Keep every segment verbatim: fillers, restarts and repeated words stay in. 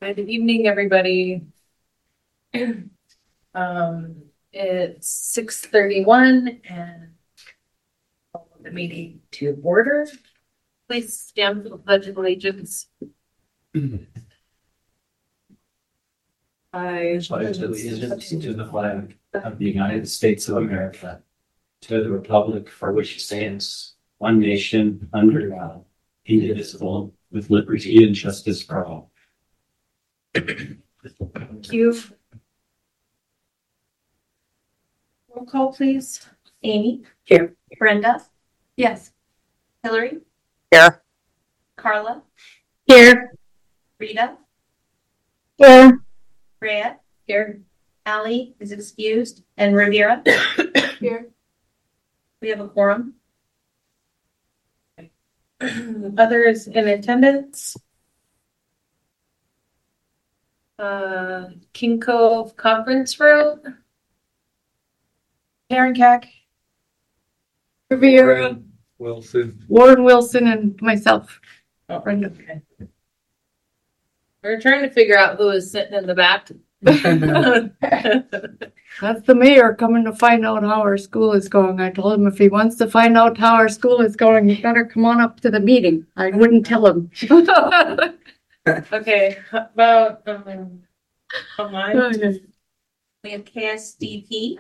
Good evening, everybody. Um, it's six thirty-one and call the meeting to order. Please stand for the Pledge of Allegiance. I pledge allegiance to the flag of the United States of America, to the republic for which it stands, one nation, under God, indivisible, with liberty and justice for all. Thank you. Roll call, please. Amy? Here. Brenda? Yes. Hillary? Here. Carla? Here. Rita? Here. Rhea? Here. Allie is excused. And Rivera? Here. We have a quorum. Others in attendance. Uh, King Cove Conference Room. Karen Cack. Rivera, Wilson. Warren Wilson, and myself. Oh, Brenda. okay. We're trying to figure out who is sitting in the back. That's the mayor coming to find out how our school is going. I told him if he wants to find out how our school is going, he better come on up to the meeting. I wouldn't tell him. Okay, how about um, online? We have K S D P.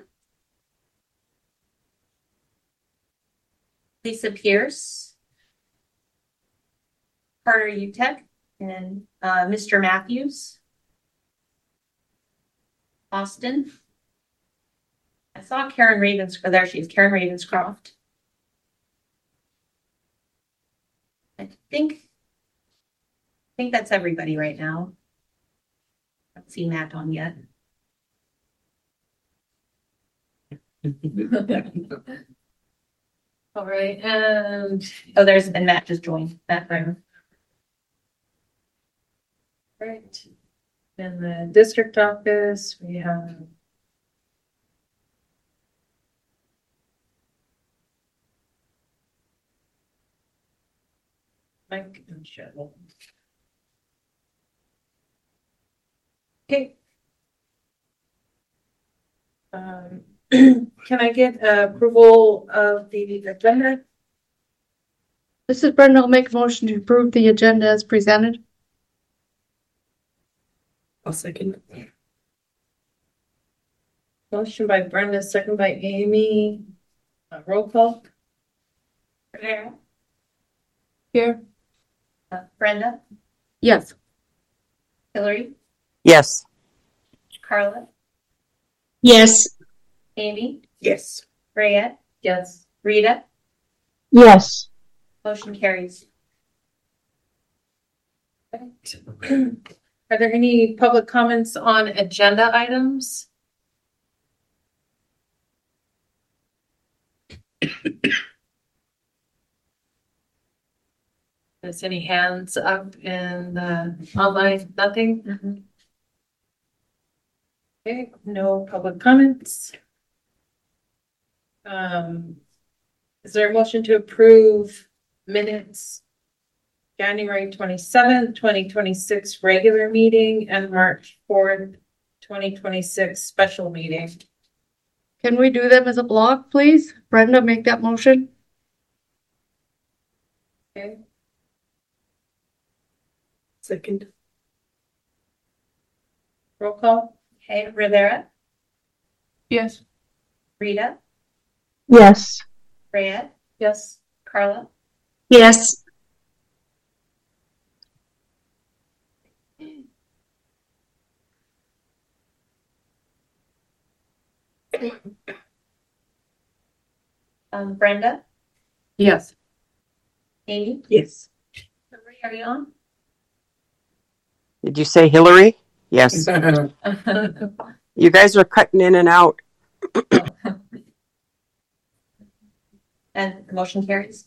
Lisa Pierce. Carter Utech. And uh, Mister Matthews. Austin. I saw Karen Ravens. Oh, there she is. Karen Ravenscroft. I think. I think that's everybody right now. I haven't seen Matt on yet. All right, and Oh, there's and Matt just joined. Matt Bremer. right in the district office, we have Mike and Cheryl. Okay. Um, can I get uh, approval of the agenda? This is Brenda. I'll make a motion to approve the agenda as presented. I'll second. Motion by Brenda, second by Amy. Uh, roll call. Rivera. Here. Uh, Brenda. Yes. Hillary. Yes. Carla. Yes. Amy. Yes. Rhea. Yes. Rita. Yes. Motion carries. Are there any public comments on agenda items? Is any hands up in the online? Nothing? Mm-hmm. Okay, no public comments. Um, is there a motion to approve minutes? January twenty-seventh, twenty twenty-six regular meeting and March fourth, twenty twenty-six special meeting. Can we do them as a block, please? Brenda, make that motion. Okay. Second. Roll call. Okay, Rivera. Yes. Rita. Yes. Rhea. Yes. Carla. Yes. Um, Brenda. Yes. Amy. Yes. Hillary, are you on? Did you say Hillary? Yes. You guys are cutting in and out. And the motion carries.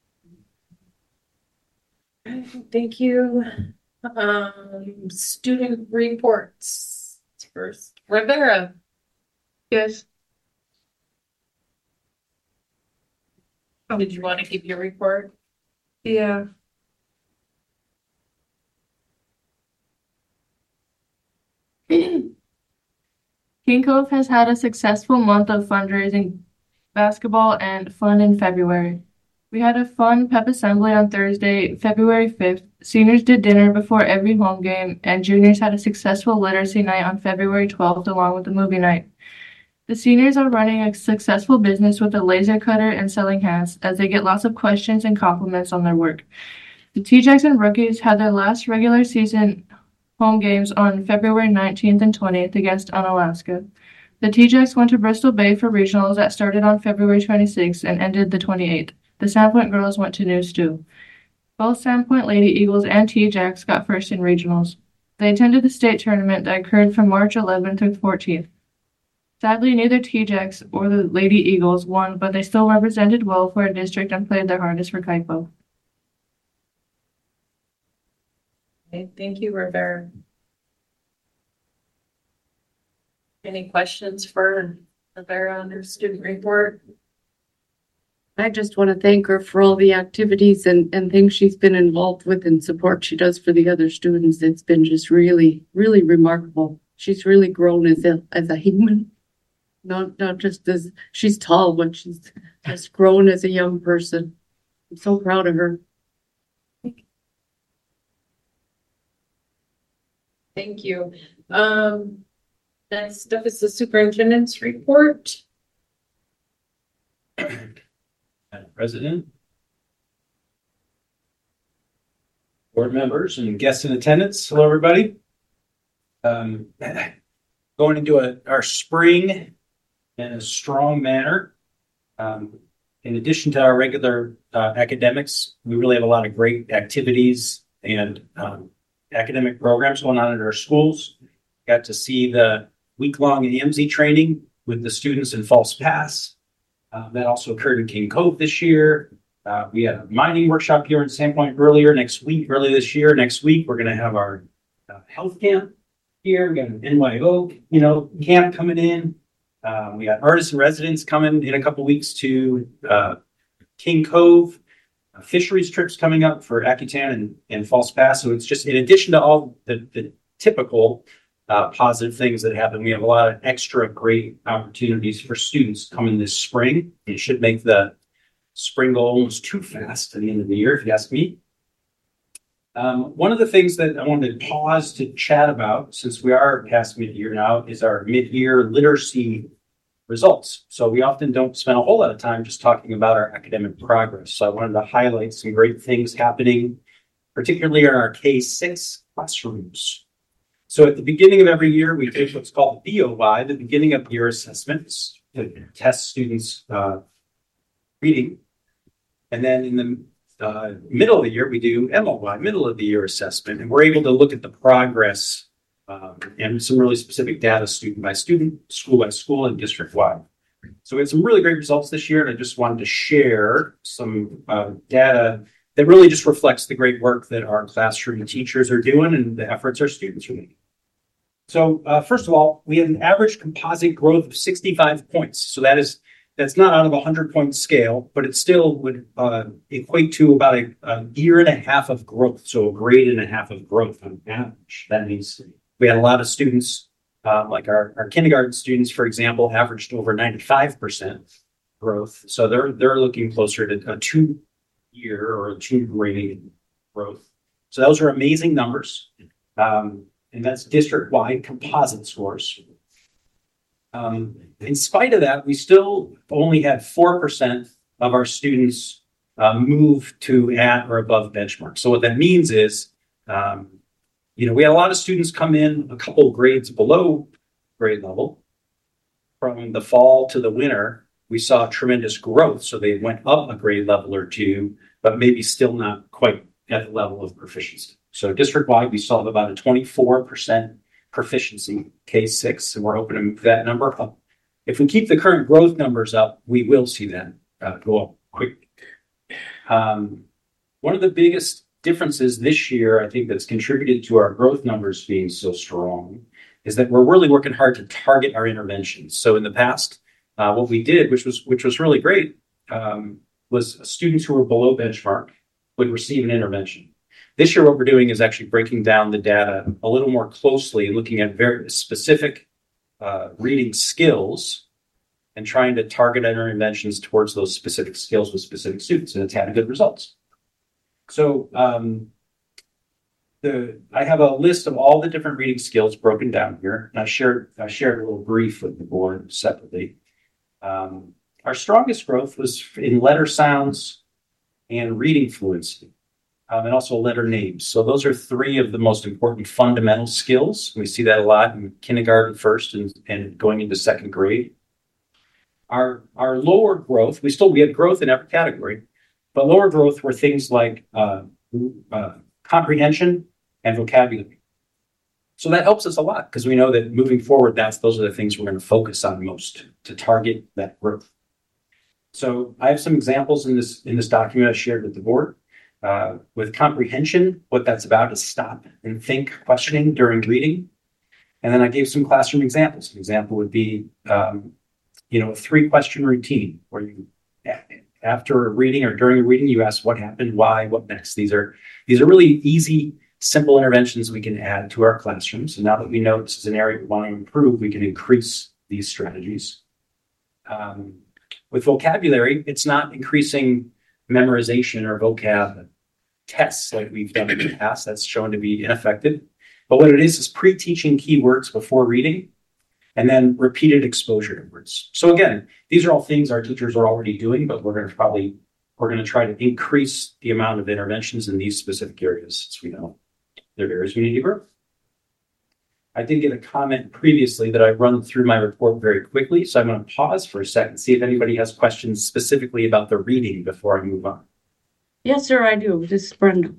Thank you. Um, student reports first. Rivera. Yes. Did you want to give your report? Yeah. King Cove has had a successful month of fundraising, basketball, and fun in February. We had a fun pep assembly on Thursday, February fifth. Seniors did dinner before every home game, and juniors had a successful literacy night on February twelfth along with the movie night. The seniors are running a successful business with a laser cutter and selling hats as they get lots of questions and compliments on their work. The T-Jackson rookies had their last regular season home games on February nineteenth and twentieth against Unalaska. The T-Jacks went to Bristol Bay for regionals that started on February twenty-sixth and ended the twenty-eighth. The Sandpoint girls went to New Stew. Both Sandpoint Lady Eagles and T-Jacks got first in regionals. They attended the state tournament that occurred from March eleventh through fourteenth. Sadly, neither T-Jacks or the Lady Eagles won, but they still represented well for a district and played their hardest for Kaipo. Okay, thank you, Rivera. Any questions for Rivera on her student report? I just want to thank her for all the activities and, and things she's been involved with and support she does for the other students. It's been just really, really remarkable. She's really grown as a, as a human. Not, not just as, she's tall, but she's just grown as a young person. I'm so proud of her. Thank you. Um, next up is the superintendent's report. Madam President, board members and guests in attendance, hello everybody. Um, going into a, our spring in a strong manner. Um, in addition to our regular uh, academics, we really have a lot of great activities and um, academic programs going on at our schools. Got to see the week-long A M Z training with the students in False Pass. Uh, that also occurred in King Cove this year. Uh, we had a mining workshop here in Sandpoint earlier next week, early this year. Next week, we're going to have our uh, health camp here. We got an N Y O, you know, camp coming in. Uh, we got artists and residents coming in a couple weeks to uh, King Cove. Uh, fisheries trips coming up for Akutan and, and False Pass. So it's just in addition to all the, the typical uh, positive things that happen, we have a lot of extra great opportunities for students coming this spring. It should make the spring go almost too fast at the end of the year, if you ask me. Um, one of the things that I wanted to pause to chat about, since we are past mid-year now, is our mid-year literacy results. So we often don't spend a whole lot of time just talking about our academic progress. So I wanted to highlight some great things happening, particularly in our K six classrooms. So at the beginning of every year, we take what's called the B O Y, the beginning of year assessments, to test students' uh, reading. And then in the Uh, middle of the year, we do M O Y, middle of the year assessment, and we're able to look at the progress um, and some really specific data student by student, school by school, and district wide. So we had some really great results this year, and I just wanted to share some uh, data that really just reflects the great work that our classroom teachers are doing and the efforts our students are making. So uh, first of all, we had an average composite growth of sixty-five points. So that is That's not out of a hundred point scale, but it still would uh, equate to about a, a year and a half of growth. So a grade and a half of growth on average. That means we had a lot of students, uh, like our, our kindergarten students, for example, averaged over ninety-five percent growth. So they're they're looking closer to a two year or a two grade growth. So those are amazing numbers. Um, and that's district wide composite scores. Um, in spite of that, we still only had four percent of our students uh, move to at or above benchmark. So what that means is, um, you know, we had a lot of students come in a couple grades below grade level. From the fall to the winter, we saw tremendous growth. So they went up a grade level or two, but maybe still not quite at the level of proficiency. So district-wide, we saw about a twenty-four percent proficiency, K six, and we're hoping to move that number up. If we keep the current growth numbers up, we will see that uh, go up quick. Um, one of the biggest differences this year, I think, that's contributed to our growth numbers being so strong is that we're really working hard to target our interventions. So in the past, uh, what we did, which was which was really great, um, was students who were below benchmark would receive an intervention. This year, what we're doing is actually breaking down the data a little more closely, looking at very specific uh, reading skills and trying to target interventions towards those specific skills with specific students, and it's had good results. So um, the I have a list of all the different reading skills broken down here, and I shared I shared a little brief with the board separately. Um, our strongest growth was in letter sounds and reading fluency, um, and also letter names. So those are three of the most important fundamental skills. We see that a lot in kindergarten first and, and going into second grade. Our, our lower growth, we still, we had growth in every category, but lower growth were things like uh, uh, comprehension and vocabulary. So that helps us a lot because we know that moving forward, that's, those are the things we're going to focus on most to target that growth. So I have some examples in this, in this document I shared with the board. Uh, with comprehension, what that's about is stop and think questioning during reading. And then I gave some classroom examples. An example would be, um, you know, a three question routine where you, after a reading or during a reading, you ask what happened, why, what next. These are, these are really easy, simple interventions we can add to our classrooms. And now that we know this is an area we want to improve, we can increase these strategies. Um, with vocabulary, it's not increasing memorization or vocab tests like we've done in the past. That's shown to be ineffective. But what it is is pre-teaching keywords before reading, and then repeated exposure to words. So again, these are all things our teachers are already doing, but we're going to probably, we're going to try to increase the amount of interventions in these specific areas, since we know there are areas we need to grow. I did get a comment previously that I run through my report very quickly, so I'm going to pause for a second, see if anybody has questions specifically about the reading before I move on. Yes, sir, I do. This is Brenda.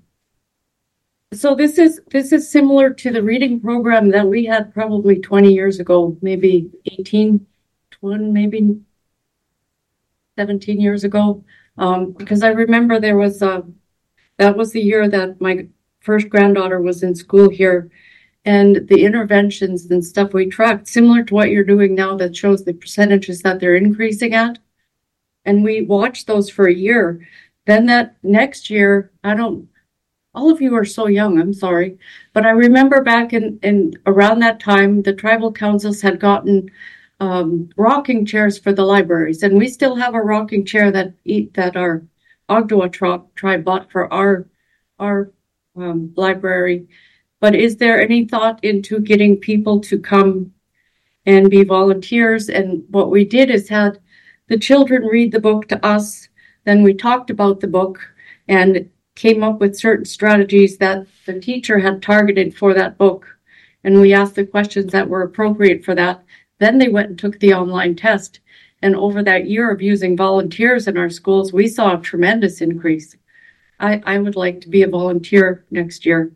So this is this is similar to the reading program that we had probably twenty years ago, maybe eighteen, twenty, maybe seventeen years ago. Um, because I remember there was a, that was the year that my first granddaughter was in school here, and the interventions and stuff we tracked, similar to what you're doing now, that shows the percentages that they're increasing at. And we watched those for a year. Then that next year, I don't, all of you are so young, I'm sorry. But I remember back in, in around that time, the tribal councils had gotten um, rocking chairs for the libraries. And we still have a rocking chair that that our Ogdoa tri- tribe bought for our, our um, library. But is there any thought into getting people to come and be volunteers? And what we did is had the children read the book to us. Then we talked about the book and came up with certain strategies that the teacher had targeted for that book. And we asked the questions that were appropriate for that. Then they went and took the online test. And over that year of using volunteers in our schools, we saw a tremendous increase. I, I would like to be a volunteer next year.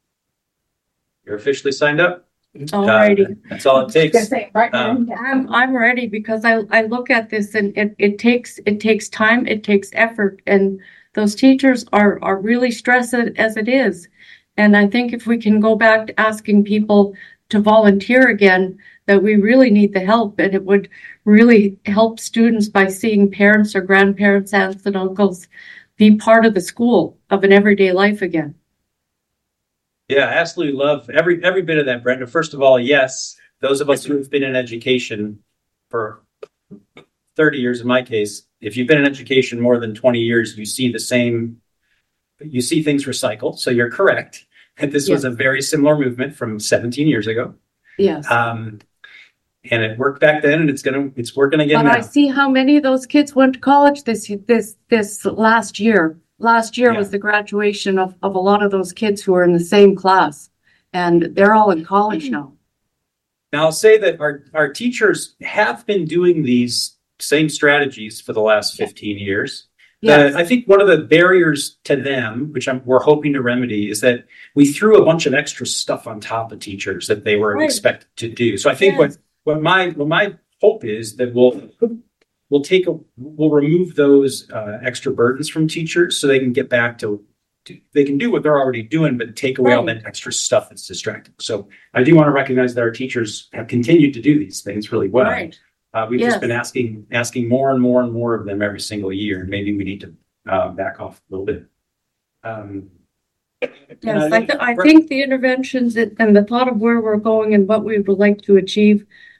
You're officially signed up? Alrighty. Uh, that's all it takes. Um, I'm I'm ready because I, I look at this and it, it takes it takes time, it takes effort, and those teachers are, are really stressed as it is. And I think if we can go back to asking people to volunteer again, that we really need the help, and it would really help students by seeing parents or grandparents, aunts and uncles be part of the school of an everyday life again. Yeah, I absolutely love every every bit of that, Brenda. First of all, yes, those of us who have been in education for thirty years in my case, if you've been in education more than twenty years, you see the same, you see things recycle. So you're correct. And this was Yeah. a very similar movement from seventeen years ago. Yes. Um, and it worked back then, and it's gonna, it's working again But now. I see how many of those kids went to college this this this last year. Last year Yeah. was the graduation of, of a lot of those kids who were in the same class, and they're all in college now. Now, I'll say that our, our teachers have been doing these same strategies for the last fifteen years. Yes. The, I think one of the barriers to them, which I'm, we're hoping to remedy, is that we threw a bunch of extra stuff on top of teachers that they were Right. expected to do. So I think Yes. what, what my what my hope is that we'll we'll take a we'll remove those uh, extra burdens from teachers so they can get back to, to they can do what they're already doing, but take away all Right. that extra stuff that's distracting. So I do want to recognize that our teachers have continued to do these things really well. Right. Uh, we've Yes. just been asking asking more and more and more of them every single year, and maybe we need to uh, back off a little bit. Um, Yes, and I, th- I think the interventions and and the thought of where we're going and what we would like to achieve,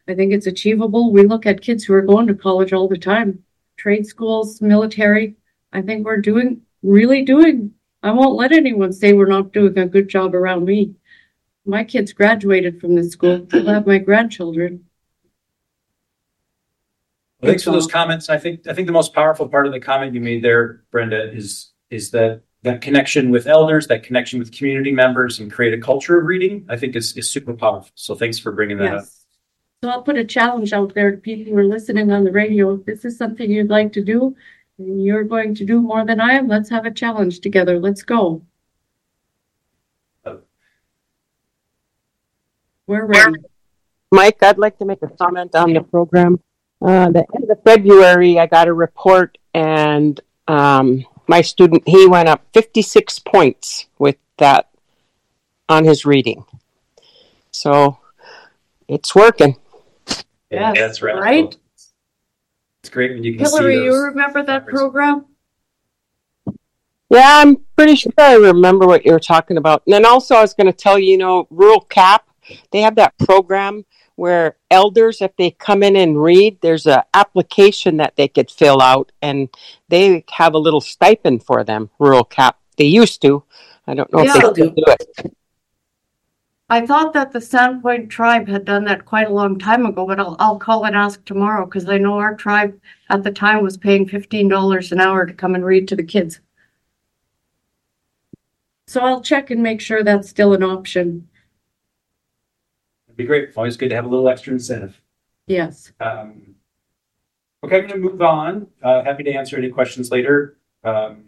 I think it's achievable. We look at kids who are going to college all the time, trade schools, military. I think we're doing, really doing, I won't let anyone say we're not doing a good job around me. My kids graduated from this school. I'll have my grandchildren. Well, thanks for those comments. I think I think the most powerful part of the comment you made there, Brenda, is is that that connection with elders, that connection with community members, and create a culture of reading. I think is is super powerful. So thanks for bringing that up. Yes. So I'll put a challenge out there to people who are listening on the radio. If this is something you'd like to do, and you're going to do more than I am, let's have a challenge together. Let's go. We're ready. Mike, I'd like to make a comment on the program. Uh, the end of February, I got a report, and um, my student, he went up fifty-six points with that on his reading. So it's working. Yeah, Yes, that's right. right? It's great when you can Hillary, see you those. remember that program? Yeah, I'm pretty sure I remember what you were talking about. And then also I was going to tell you, you know, Rural Cap, they have that program where elders, if they come in and read, there's an application that they could fill out, and they have a little stipend for them, Rural Cap. They used to. I don't know Yeah. if they still do it. I thought that the Sandpoint tribe had done that quite a long time ago, but I'll, I'll call and ask tomorrow because I know our tribe at the time was paying fifteen dollars an hour to come and read to the kids. So I'll check and make sure that's still an option. It'd be great. Always good to have a little extra incentive. Yes. Um, okay, I'm going to move on. Uh, happy to answer any questions later. Um,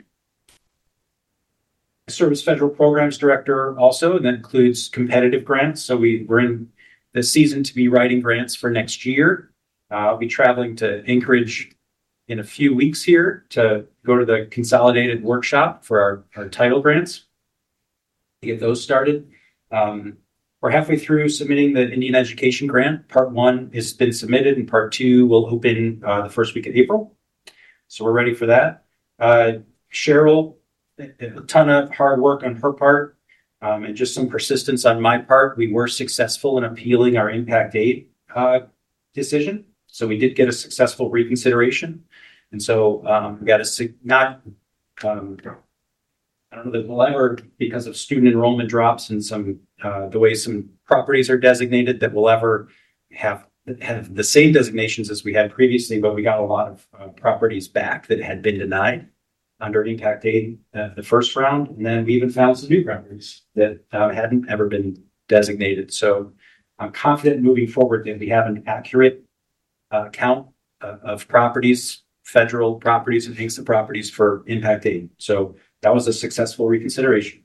I serve as federal programs director also, and that includes competitive grants. So we, we're in the season to be writing grants for next year. Uh, I'll be traveling to Anchorage in a few weeks here to go to the consolidated workshop for our, our title grants to get those started. Um, we're halfway through submitting the Indian Education Grant. Part one has been submitted, and part two will open uh, the first week of April. So we're ready for that. Uh, Cheryl, a ton of hard work on her part, um, and just some persistence on my part. We were successful in appealing our impact aid uh, decision. So we did get a successful reconsideration. And so um, we got a not, um, I don't know that we'll ever, because of student enrollment drops and some, uh, the way some properties are designated, that we'll ever have have the same designations as we had previously, but we got a lot of uh, properties back that had been denied under impact aid uh, the first round. And then we even found some new properties that uh, hadn't ever been designated. So I'm confident moving forward that we have an accurate uh, count uh, of properties, federal properties and Hinkson properties for impact aid. So that was a successful reconsideration.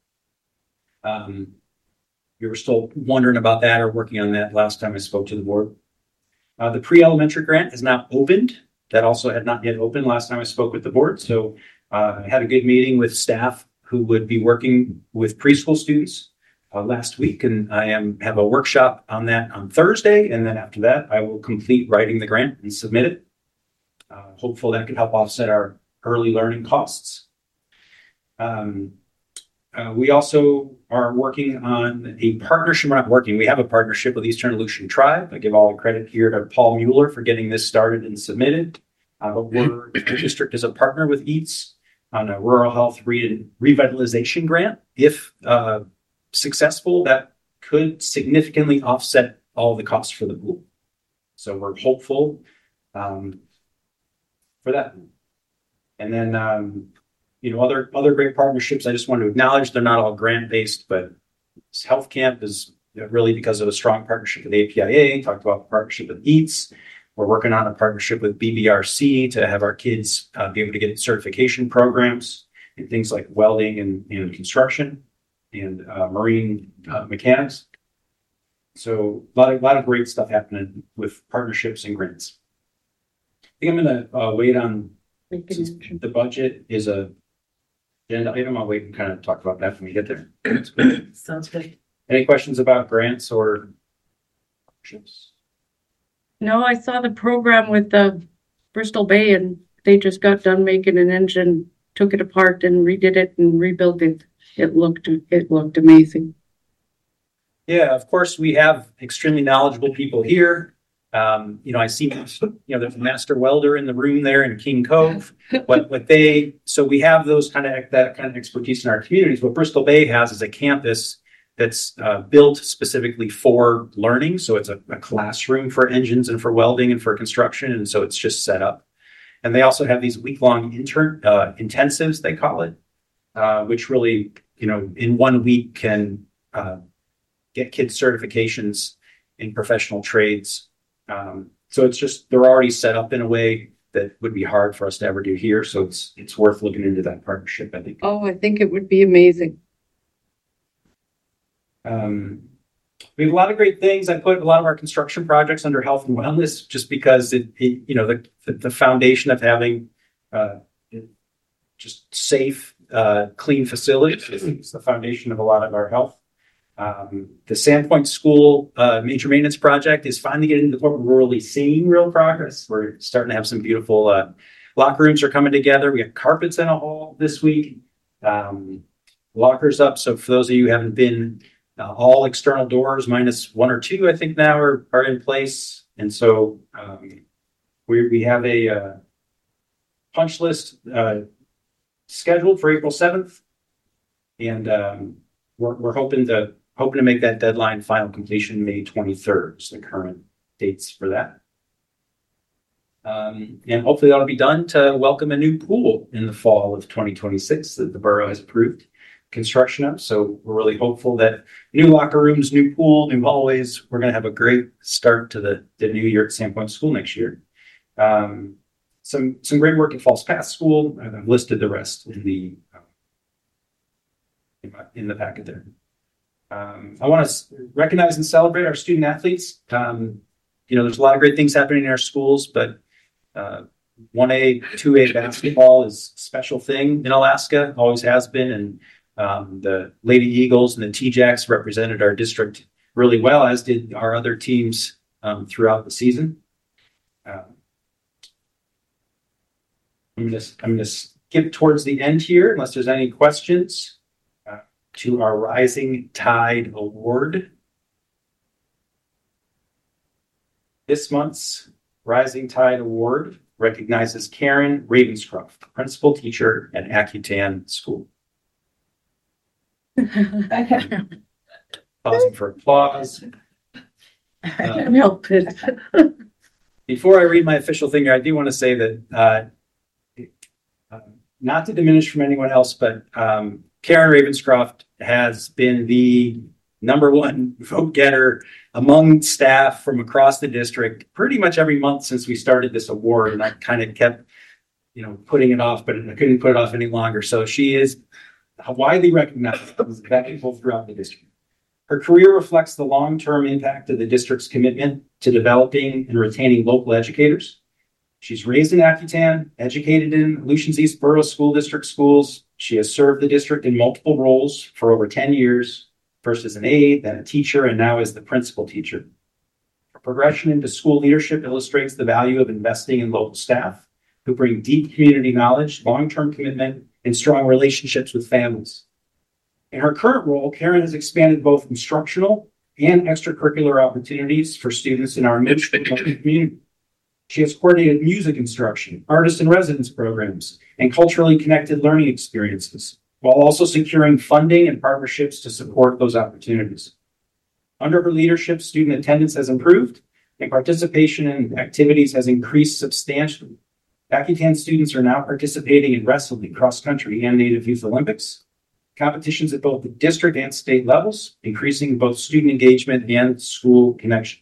Um, you were still wondering about that or working on that last time I spoke to the board. Uh, the pre-elementary grant is now opened. That also had not yet opened last time I spoke with the board. So uh, I had a good meeting with staff who would be working with preschool students uh, last week. And I am have a workshop on that on Thursday. And then after that, I will complete writing the grant and submit it. Uh, hopeful that could help offset our early learning costs. Um, uh, we also are working on a partnership. We're not working. We have a partnership with Eastern Aleutian Tribe. I give all the credit here to Paul Mueller for getting this started and submitted. Uh, but we're, the district is a partner with E A T S on a rural health re- revitalization grant. If uh, successful, that could significantly offset all the costs for the pool. So we're hopeful um, for that. And then, um, you know, other other great partnerships. I just want to acknowledge they're not all grant based, but Health Camp is really because of a strong partnership with A P I A. Talked about the partnership with E A T S. We're working on a partnership with B B R C to have our kids uh, be able to get certification programs in things like welding and, and construction and uh, marine uh, mechanics. So a lot of, a lot of great stuff happening with partnerships and grants. I think I'm going to uh, wait on, since the budget is a agenda item, I'll wait and kind of talk about that when we get there. Sounds good. Any questions about grants or partnerships? No, I saw the program with the Bristol Bay, and they just got done making an engine, took it apart and redid it and rebuilt it. It looked, it looked amazing. Yeah, of course, we have extremely knowledgeable people here. Um, you know, I see, you know, there's a master welder in the room there in King Cove. What, what they, so we have those kind of, that kind of expertise in our communities. What Bristol Bay has is a campus that's uh, built specifically for learning. So it's a, a classroom for engines and for welding and for construction. And so it's just set up. And they also have these week-long intern uh, intensives, they call it, uh, which really, you know, in one week can uh, get kids certifications in professional trades. Um, so it's just, they're already set up in a way that would be hard for us to ever do here. So it's, it's worth looking into that partnership, I think. Oh, I think it would be amazing. Um, we have a lot of great things. I put a lot of our construction projects under health and wellness just because it, it you know, the, the, the foundation of having, uh, just safe, uh, clean facilities is the foundation of a lot of our health. Um, the Sandpoint School uh, major maintenance project is finally getting to the point where we're really seeing real progress. We're starting to have some beautiful uh, locker rooms are coming together. We got carpets in a hall this week, um, lockers up. So for those of you who haven't been, uh, all external doors minus one or two, I think now are, are in place. And so um, we, we have a uh, punch list uh, scheduled for April seventh. And um, we're, we're hoping to Hoping to make that deadline final completion May twenty-third is the current dates for that. Um, and hopefully that'll be done to welcome a new pool in the fall of twenty twenty-six that the borough has approved construction of. So we're really hopeful that new locker rooms, new pool, new hallways, we're going to have a great start to the, the new year at Sandpoint School next year. Um, some, some great work at Falls Path School. I've listed the rest in the, uh, in, my, in the packet there. Um, I want to recognize and celebrate our student athletes. Um, you know, there's a lot of great things happening in our schools, but uh, one A, two A basketball is a special thing in Alaska, always has been. And um, the Lady Eagles and the T-Jacks represented our district really well, as did our other teams um, throughout the season. Um, I'm going to I'm going to skip towards the end here, unless there's any questions. To our Rising Tide Award. This month's Rising Tide Award recognizes Karen Ravenscroft, principal teacher at Accutan School. Pausing for applause. I can't help it. Before I read my official thing here, I do want to say that, uh, uh, not to diminish from anyone else, but um, Karen Ravenscroft has been the number one vote getter among staff from across the district pretty much every month since we started this award. And I kind of kept, you know, putting it off, but I couldn't put it off any longer. So she is widely recognized as valuable throughout the district. Her career reflects the long-term impact of the district's commitment to developing and retaining local educators. She's raised in Accutan, educated in Aleutians East Borough School District schools. She has served the district in multiple roles for over ten years, first as an aide, then a teacher, and now as the principal teacher. Her progression into school leadership illustrates the value of investing in local staff who bring deep community knowledge, long-term commitment, and strong relationships with families. In her current role, Karen has expanded both instructional and extracurricular opportunities for students in our middle community. She has coordinated music instruction, artist in residence programs, and culturally connected learning experiences, while also securing funding and partnerships to support those opportunities. Under her leadership, student attendance has improved and participation in activities has increased substantially. Accutan students are now participating in wrestling, cross-country, and Native Youth Olympics, competitions at both the district and state levels, increasing both student engagement and school connection.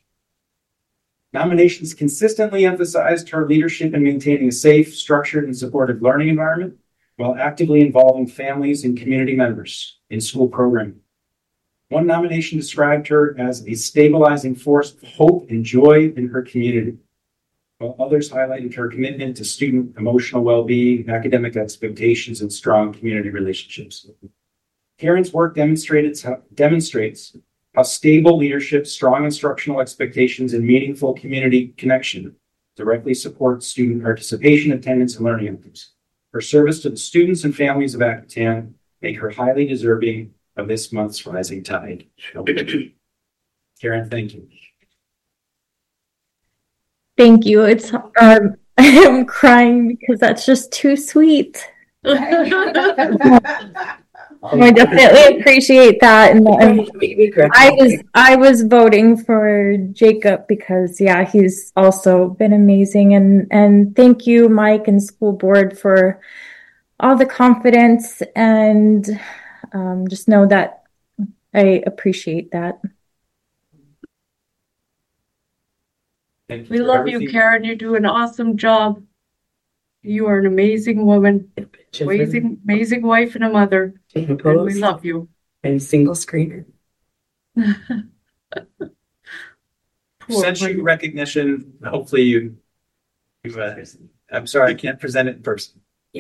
Nominations consistently emphasized her leadership in maintaining a safe, structured, and supportive learning environment while actively involving families and community members in school programming. One nomination described her as a stabilizing force of hope and joy in her community, while others highlighted her commitment to student emotional well-being, academic expectations, and strong community relationships. Karen's work demonstrates how, demonstrates how stable leadership, strong instructional expectations, and meaningful community connection directly support student participation, attendance, and learning outcomes. Her service to the students and families of Accutan make her highly deserving of this month's Rising Tide. Karen, thank you. Thank you. It's um I'm crying because that's just too sweet. I definitely appreciate that, and um, I was I was voting for Jacob because yeah, he's also been amazing, and and thank you, Mike and school board, for all the confidence, and um, just know that I appreciate that. Thank We for love you, everything. Karen. You do an awesome job. You are an amazing woman, amazing, amazing wife and a mother, and we love you. And single screener. Poor Sent you Wendy. recognition. Hopefully you, you uh, I'm sorry, I can't present it in person.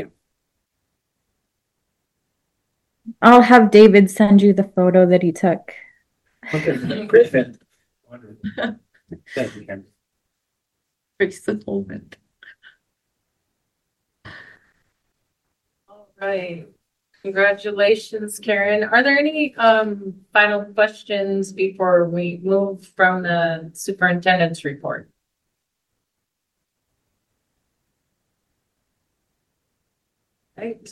I'll have David send you the photo that he took. Okay, perfect. Wonderful. Thank you, Karen. Face the moment. All right. Congratulations, Karen. Are there any um final questions before we move from the superintendent's report? Right.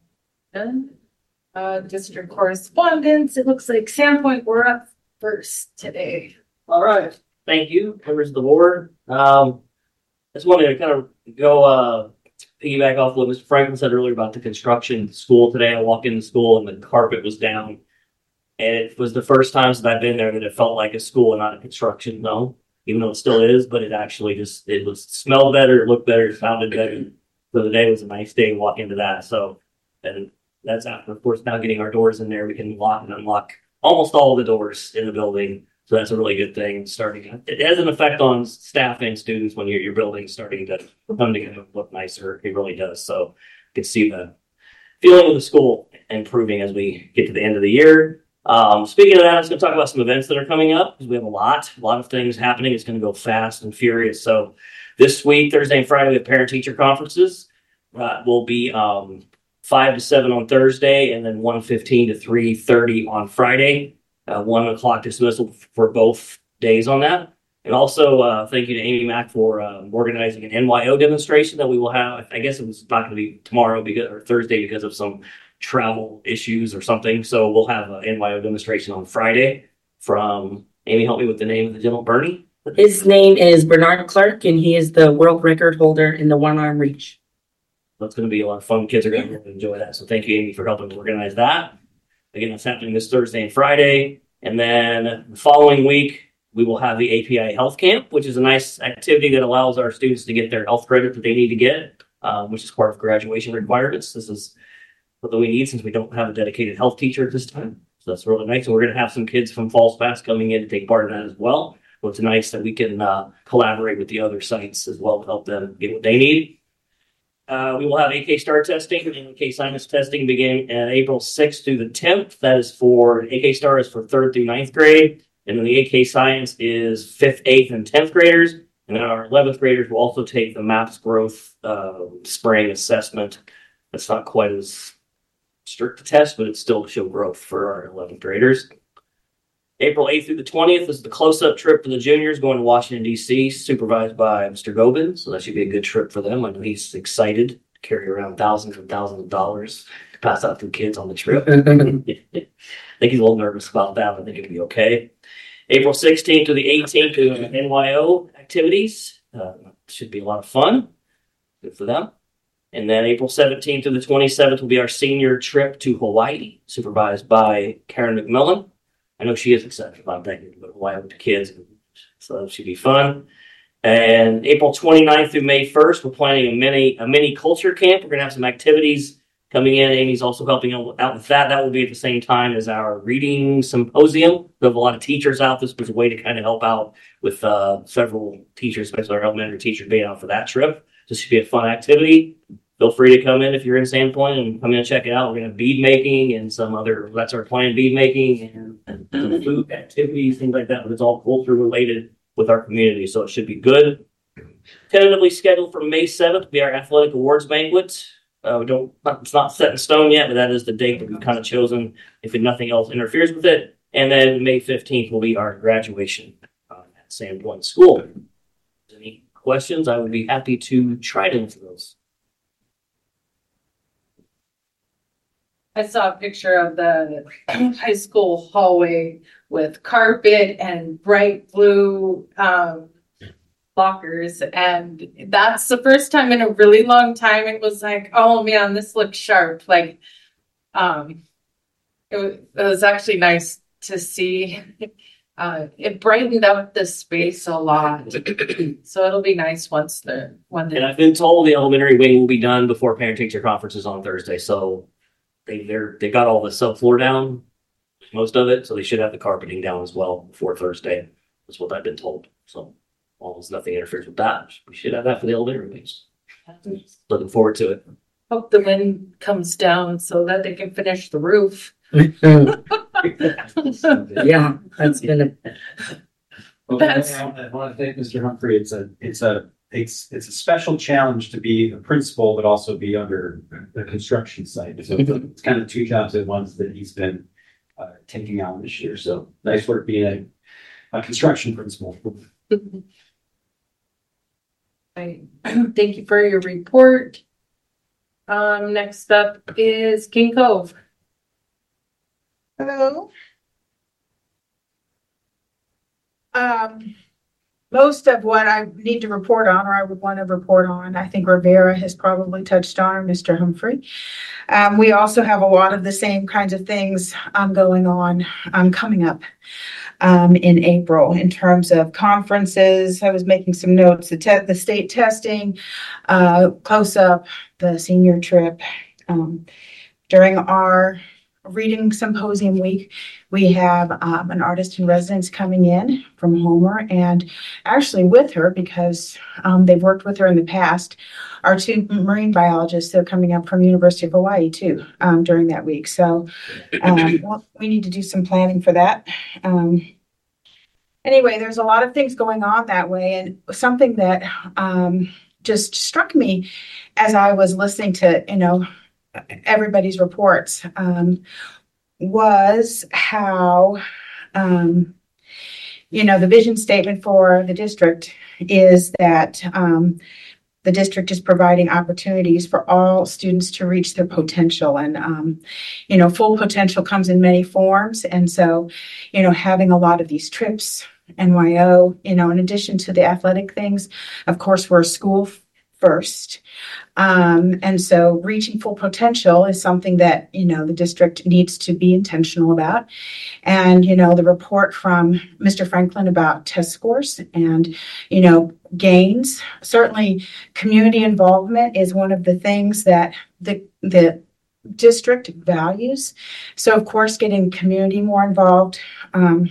Done. Uh, district correspondence. It looks like Sandpoint, we're up first today. All right. Thank you, members of the board. Um, I just wanted to kind of go uh, piggyback off what Mister Franklin said earlier about the construction at the school today. I walked into school and the carpet was down. And it was the first time since I've been there that it felt like a school and not a construction zone, even though it still is, but it actually just, it was smelled better, it looked better, it sounded better. So the day was a nice day to walk into that. So, and that's after, of course, now getting our doors in there, we can lock and unlock almost all the doors in the building. So that's a really good thing. Starting, it has an effect on staff and students when your your building's starting to come together and look nicer. It really does. So you can see the feeling of the school improving as we get to the end of the year. Um, speaking of that, I was going to talk about some events that are coming up because we have a lot, a lot of things happening. It's going to go fast and furious. So this week, Thursday and Friday, we have parent-teacher conferences. Uh, will be um, five to seven on Thursday, and then one fifteen to three thirty on Friday. Uh, one o'clock dismissal for both days on that. And also, uh, thank you to Amy Mack for uh, organizing an N Y O demonstration that we will have. I guess it was not going to be tomorrow because or Thursday because of some travel issues or something. So we'll have an N Y O demonstration on Friday from Amy. Help me with the name of the gentleman, Bernie. His name is Bernard Clark, and he is the world record holder in the one arm reach. That's going to be a lot of fun. Kids are going to really enjoy that. So thank you, Amy, for helping to organize that. Again, that's happening this Thursday and Friday. And then the following week, we will have the A P I Health Camp, which is a nice activity that allows our students to get their health credit that they need to get, um, which is part of graduation requirements. This is what we need since we don't have a dedicated health teacher at this time. So that's really nice. And we're going to have some kids from Falls Pass coming in to take part in that as well. So it's nice that we can uh, collaborate with the other sites as well to help them get what they need. Uh, we will have A K STAR testing and A K Science testing beginning at April sixth through the tenth. That is for A K STAR is for third through ninth grade. And then the A K Science is fifth, eighth, and tenth graders. And then our eleventh graders will also take the MAPS growth uh, spring assessment. That's not quite as strict a test, but it's still to show growth for our eleventh graders. April eighth through the twentieth is the close-up trip for the juniors going to Washington, D C, supervised by Mister Gobin. So that should be a good trip for them. I know he's excited to carry around thousands and thousands of dollars to pass out to kids on the trip. I think he's a little nervous about that, but I think it'll be okay. April sixteenth to the eighteenth to N Y O activities. Uh, should be a lot of fun. Good for them. And then April seventeenth to the twenty-seventh will be our senior trip to Hawaii, supervised by Karen McMillan. I know she is excited about that. Go to Hawaii with the kids, so that should be fun. And April twenty-ninth through May first, we're planning a mini a mini culture camp. We're gonna have some activities coming in. Amy's also helping out with that. That will be at the same time as our reading symposium. We have a lot of teachers out. This was a way to kind of help out with uh, several teachers, especially our elementary teachers, being out for that trip. This should be a fun activity. Feel free to come in if you're in Sandpoint and come in and check it out. We're going to have bead making and some other, that's our plan, bead making and, and food activities, things like that. But it's all culture related with our community. So it should be good. Tentatively scheduled for May seventh to be our athletic awards banquet. Uh, we don't, it's not set in stone yet, but that is the date that we've kind of chosen if nothing else interferes with it. And then May fifteenth will be our graduation uh, at Sandpoint School. Any questions, I would be happy to try to answer those. I saw a picture of the high school hallway with carpet and bright blue um, lockers. And that's the first time in a really long time it was like, oh man, this looks sharp. Like, um, it was, it was actually nice to see. Uh, it brightened up the space a lot. So it'll be nice once the, when the. And I've been told the elementary wing will be done before parent teacher conferences on Thursday. So they, they're, they got all the subfloor down, most of it. So they should have the carpeting down as well before Thursday. That's what I've been told. So as long as nothing interferes with that, we should have that for the elementary wings. Looking forward to it. Hope the wind comes down so that they can finish the roof. Yeah, that's been a, Well, That's- I want to- I want to thank Mister Humphrey. It's a, it's a, it's, it's a special challenge to be a principal, but also be under the construction site. So it's kind of two jobs at once that he's been uh, taking on this year. So nice work being a, a construction principal. I thank you for your report. Um, next up is King Cove. Hello. Um, most of what I need to report on, or I would want to report on, I think Rivera has probably touched on, or Mister Humphrey. Um, we also have a lot of the same kinds of things um, going on, um, coming up um, in April in terms of conferences. I was making some notes, the, te- the state testing, uh, close up, the senior trip. Um, during our reading symposium week, we have um, an artist in residence coming in from Homer, and actually with her, because um, they've worked with her in the past, are two marine biologists that are coming up from University of Hawaii too um, during that week. So um, well, we need to do some planning for that. Um, anyway, there's a lot of things going on that way, and something that um, just struck me as I was listening to, you know, everybody's reports um, was how, um, you know, the vision statement for the district is that um, the district is providing opportunities for all students to reach their potential. And, um, you know, full potential comes in many forms. And so, you know, having a lot of these trips, N Y O, you know, in addition to the athletic things, of course, we're a school first. Um, and so reaching full potential is something that, you know, the district needs to be intentional about. And, you know, the report from Mister Franklin about test scores and, you know, gains, certainly community involvement is one of the things that the, the district values. So, of course, getting community more involved, um,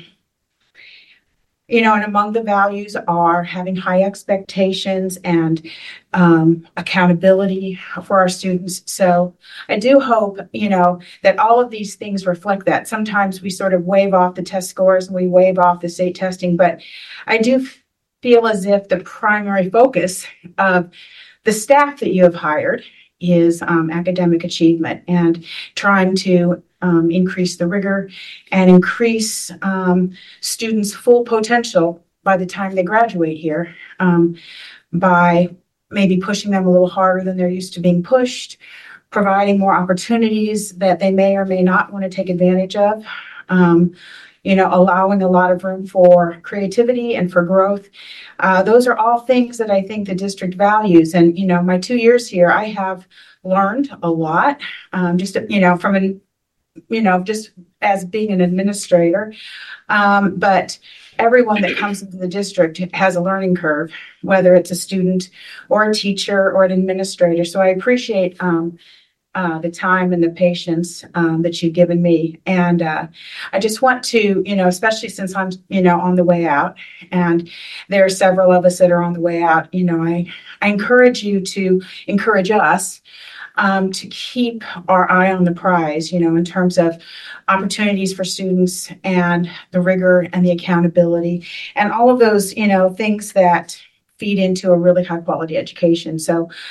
you know, and among the values are having high expectations and um, accountability for our students. So I do hope, you know, that all of these things reflect that. Sometimes we sort of wave off the test scores and we wave off the state testing, but I do feel as if the primary focus of the staff that you have hired is um, academic achievement and trying to Um, increase the rigor and increase um, students' full potential by the time they graduate here um, by maybe pushing them a little harder than they're used to being pushed, providing more opportunities that they may or may not want to take advantage of, um, you know, allowing a lot of room for creativity and for growth. Uh, those are all things that I think the district values. And, you know, my two years here, I have learned a lot, um, just, you know, from an you know, just as being an administrator. Um, but everyone that comes into the district has a learning curve, whether it's a student or a teacher or an administrator. So I appreciate um, uh, the time and the patience um, that you've given me. And uh, I just want to, you know, especially since I'm, you know, on the way out, and there are several of us that are on the way out, you know, I, I encourage you to encourage us Um, to keep our eye on the prize, you know, in terms of opportunities for students and the rigor and the accountability and all of those, you know, things that feed into a really high quality education. So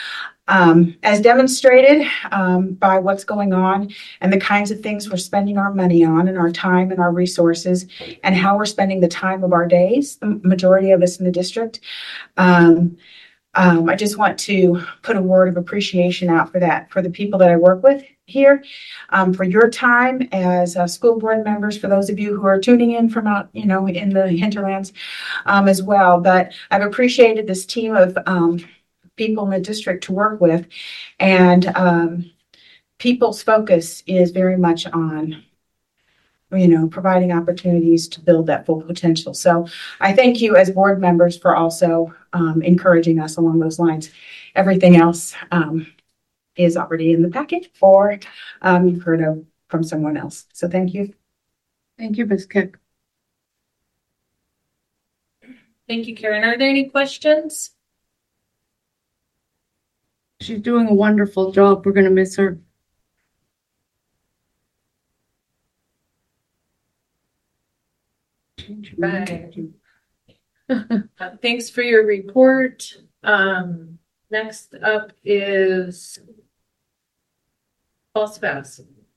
Um, as demonstrated um, by what's going on and the kinds of things we're spending our money on and our time and our resources and how we're spending the time of our days, the majority of us in the district. Um, um, I just want to put a word of appreciation out for that, for the people that I work with here, um, for your time as uh, school board members, for those of you who are tuning in from out, you know, in the hinterlands um, as well. But I've appreciated this team of um, people in the district to work with, and um, people's focus is very much on, you know, providing opportunities to build that full potential. So I thank you as board members for also um, encouraging us along those lines. Everything else um, is already in the packet, or um, you've heard of from someone else. So thank you. Thank you, Miz Kick. Thank you, Karen. Are there any questions? She's doing a wonderful job. We're going to miss her. Right. Uh, thanks for your report. Um, next up is Falls Pass.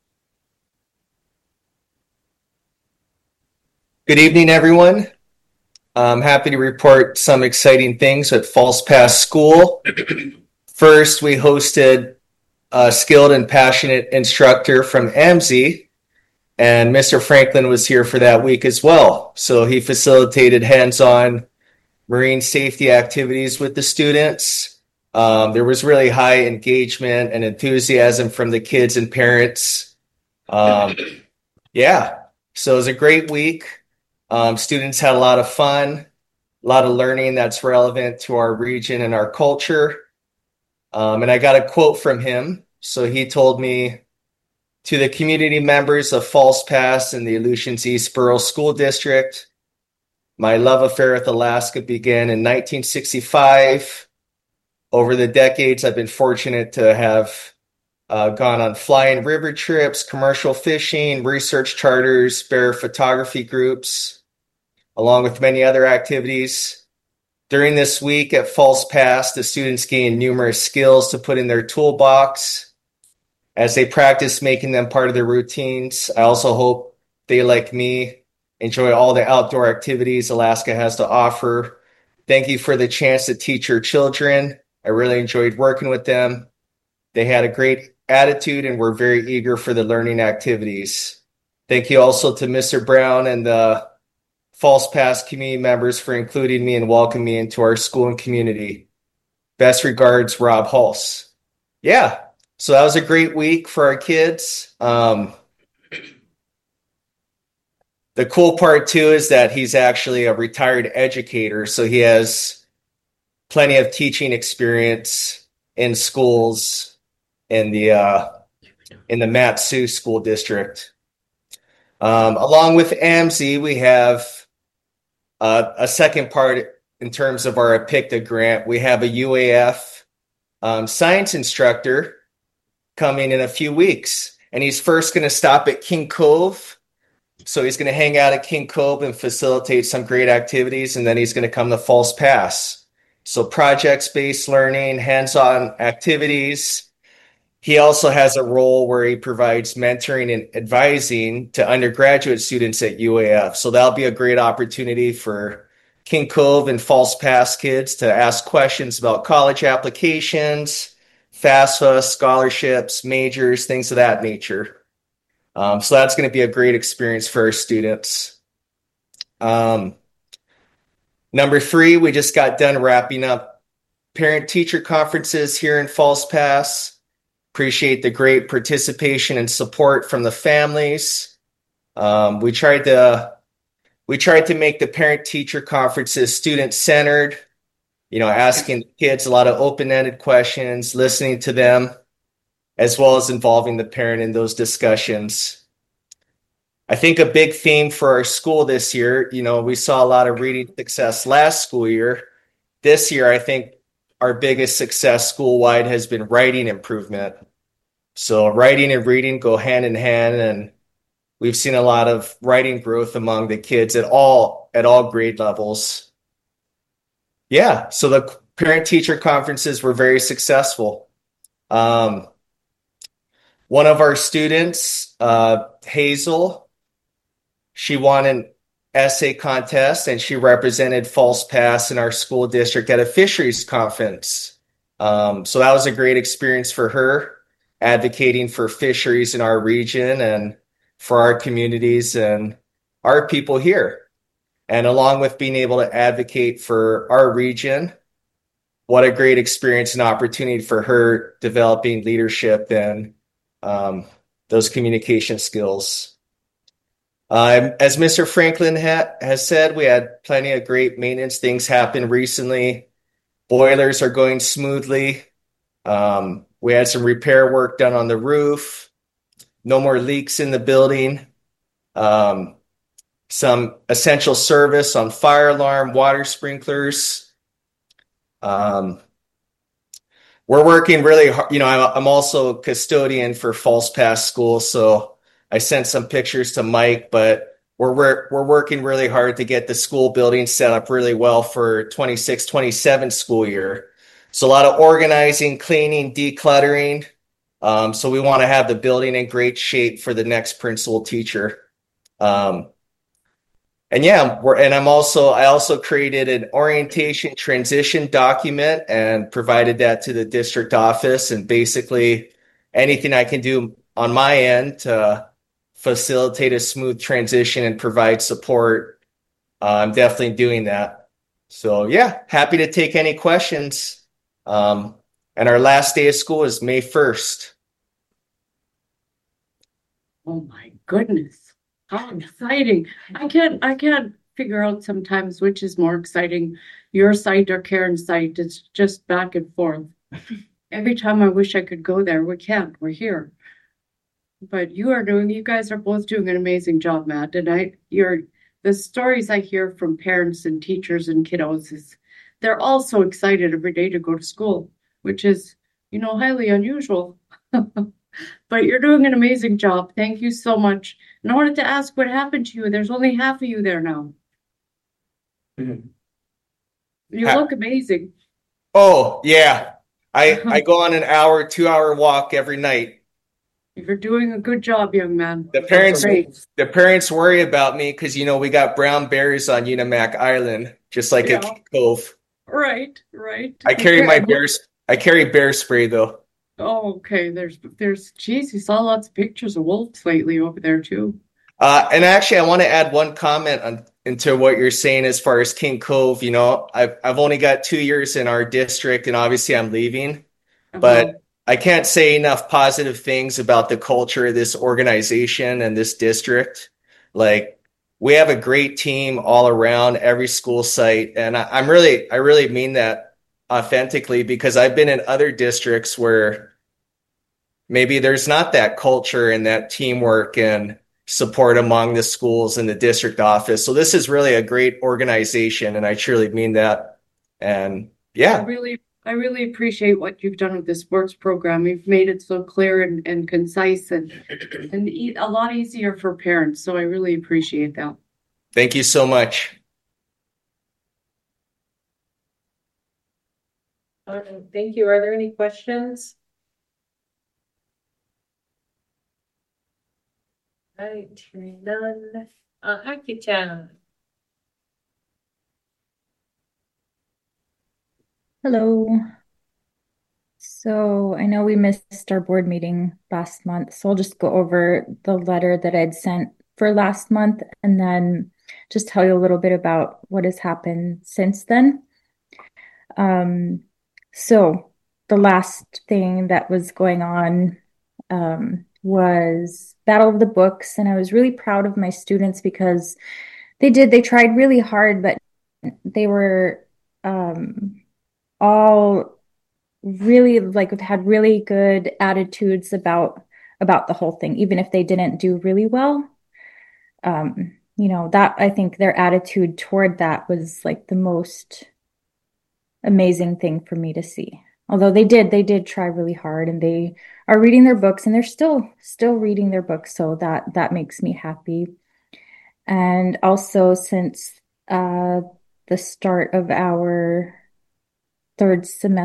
Good evening, everyone. I'm happy to report some exciting things at Falls Pass School. First, we hosted a skilled and passionate instructor from A M S I, and Mister Franklin was here for that week as well. So he facilitated hands-on marine safety activities with the students. Um, there was really high engagement and enthusiasm from the kids and parents. Um, yeah, so it was a great week. Um, students had a lot of fun, a lot of learning that's relevant to our region and our culture. Um, and I got a quote from him. So he told me, "To the community members of Falls Pass and the Aleutians East Borough School District, my love affair with Alaska began in nineteen sixty-five. Over the decades, I've been fortunate to have uh, gone on flying river trips, commercial fishing, research charters, bear photography groups, along with many other activities. During this week at Falls Pass, the students gained numerous skills to put in their toolbox as they practice making them part of their routines. I also hope they, like me, enjoy all the outdoor activities Alaska has to offer. Thank you for the chance to teach your children. I really enjoyed working with them. They had a great attitude and were very eager for the learning activities. Thank you also to Mister Brown and the Falls Pass community members for including me and welcoming me into our school and community. Best regards, Rob Hulse." Yeah, so that was a great week for our kids. Um, the cool part too is that he's actually a retired educator, so he has plenty of teaching experience in schools in the uh, in the Mat-Su School District. Um, along with A M S I, we have uh, a second part in terms of our APICTA grant. We have a U A F um, science instructor coming in a few weeks, and he's first going to stop at King Cove. So he's going to hang out at King Cove and facilitate some great activities, and then he's going to come to Falls Pass. So projects-based learning, hands-on activities. He also has a role where he provides mentoring and advising to undergraduate students at U A F. So that'll be a great opportunity for King Cove and Falls Pass kids to ask questions about college applications, FAFSA, scholarships, majors, things of that nature. Um, so that's going to be a great experience for our students. Um, number three, we just got done wrapping up parent-teacher conferences here in Falls Pass. Appreciate the great participation and support from the families. Um, we tried to we tried to make the parent-teacher conferences student-centered, you know, asking the kids a lot of open-ended questions, listening to them, as well as involving the parent in those discussions. I think a big theme for our school this year, you know, we saw a lot of reading success last school year. This year, I think our biggest success school-wide has been writing improvement. So writing and reading go hand in hand, and we've seen a lot of writing growth among the kids at all at all grade levels. Yeah, so the parent-teacher conferences were very successful. Um, one of our students, uh, Hazel, she won an essay contest and she represented False Pass in our school district at a fisheries conference. Um, so that was a great experience for her, advocating for fisheries in our region and for our communities and our people here. And along with being able to advocate for our region, what a great experience and opportunity for her developing leadership and um, those communication skills. Um, as Mister Franklin ha- has said, we had plenty of great maintenance things happen recently. Boilers are going smoothly. Um, we had some repair work done on the roof. No more leaks in the building. Um, some essential service on fire alarm, water sprinklers. Um, we're working really hard. You know, I'm, I'm also a custodian for False Pass School, so I sent some pictures to Mike, but we're, we're, we're working really hard to get the school building set up really well for twenty-six twenty-seven school year. So a lot of organizing, cleaning, decluttering. Um, so we want to have the building in great shape for the next principal teacher. Um, And yeah, we're, and I'm also, I also created an orientation transition document and provided that to the district office. And basically anything I can do on my end to facilitate a smooth transition and provide support, uh, I'm definitely doing that. So yeah, happy to take any questions. Um, and our last day of school is May first. Oh my goodness. How exciting. I can't I can't figure out sometimes which is more exciting, your site or Karen's site. It's just back and forth. Every time I wish I could go there, we can't. We're here. But you are doing, you guys are both doing an amazing job, Matt. And I you're the stories I hear from parents and teachers and kiddos is they're all so excited every day to go to school, which is, you know, highly unusual. But you're doing an amazing job. Thank you so much. And I wanted to ask what happened to you. There's only half of you there now. Mhm. You Ha- look amazing. Oh yeah. I, I go on an hour, two hour walk every night. You're doing a good job, young man. The That's parents, great. the parents worry about me because, you know, we got brown bears on Unimac Island, just like Yeah. a King Cove. Right, right. I carry my Okay. bears. I carry bear spray though. Oh, okay. There's, there's, geez, you saw lots of pictures of wolves lately over there too. Uh, and actually, I want to add one comment on into what you're saying as far as King Cove. You know, I've I've only got two years in our district, and obviously I'm leaving, but Uh-huh. I can't say enough positive things about the culture of this organization and this district. Like, we have a great team all around every school site, and I, I'm really, I really mean that authentically because I've been in other districts where maybe there's not that culture and that teamwork and support among the schools and the district office. So this is really a great organization, and I truly mean that. And I yeah, really, I really appreciate what you've done with this sports program. You've made it so clear and, and concise and and e- a lot easier for parents. So I really appreciate that. thank you so much. Um, thank you. Are there any questions? Right, hearing none. Uh, Akita. Hello. So I know we missed our board meeting last month, so I'll just go over the letter that I'd sent for last month and then just tell you a little bit about what has happened since then. Um, so the last thing that was going on um, was Battle of the Books, and I was really proud of my students because they did, they tried really hard, but they were um, all really like had really good attitudes about about the whole thing, even if they didn't do really well. Um, you know, that I think their attitude toward that was like the most amazing thing for me to see. Although they did, they did try really hard, and they are reading their books, and they're still still reading their books, so that that makes me happy. And also, since uh, the start of our third semester,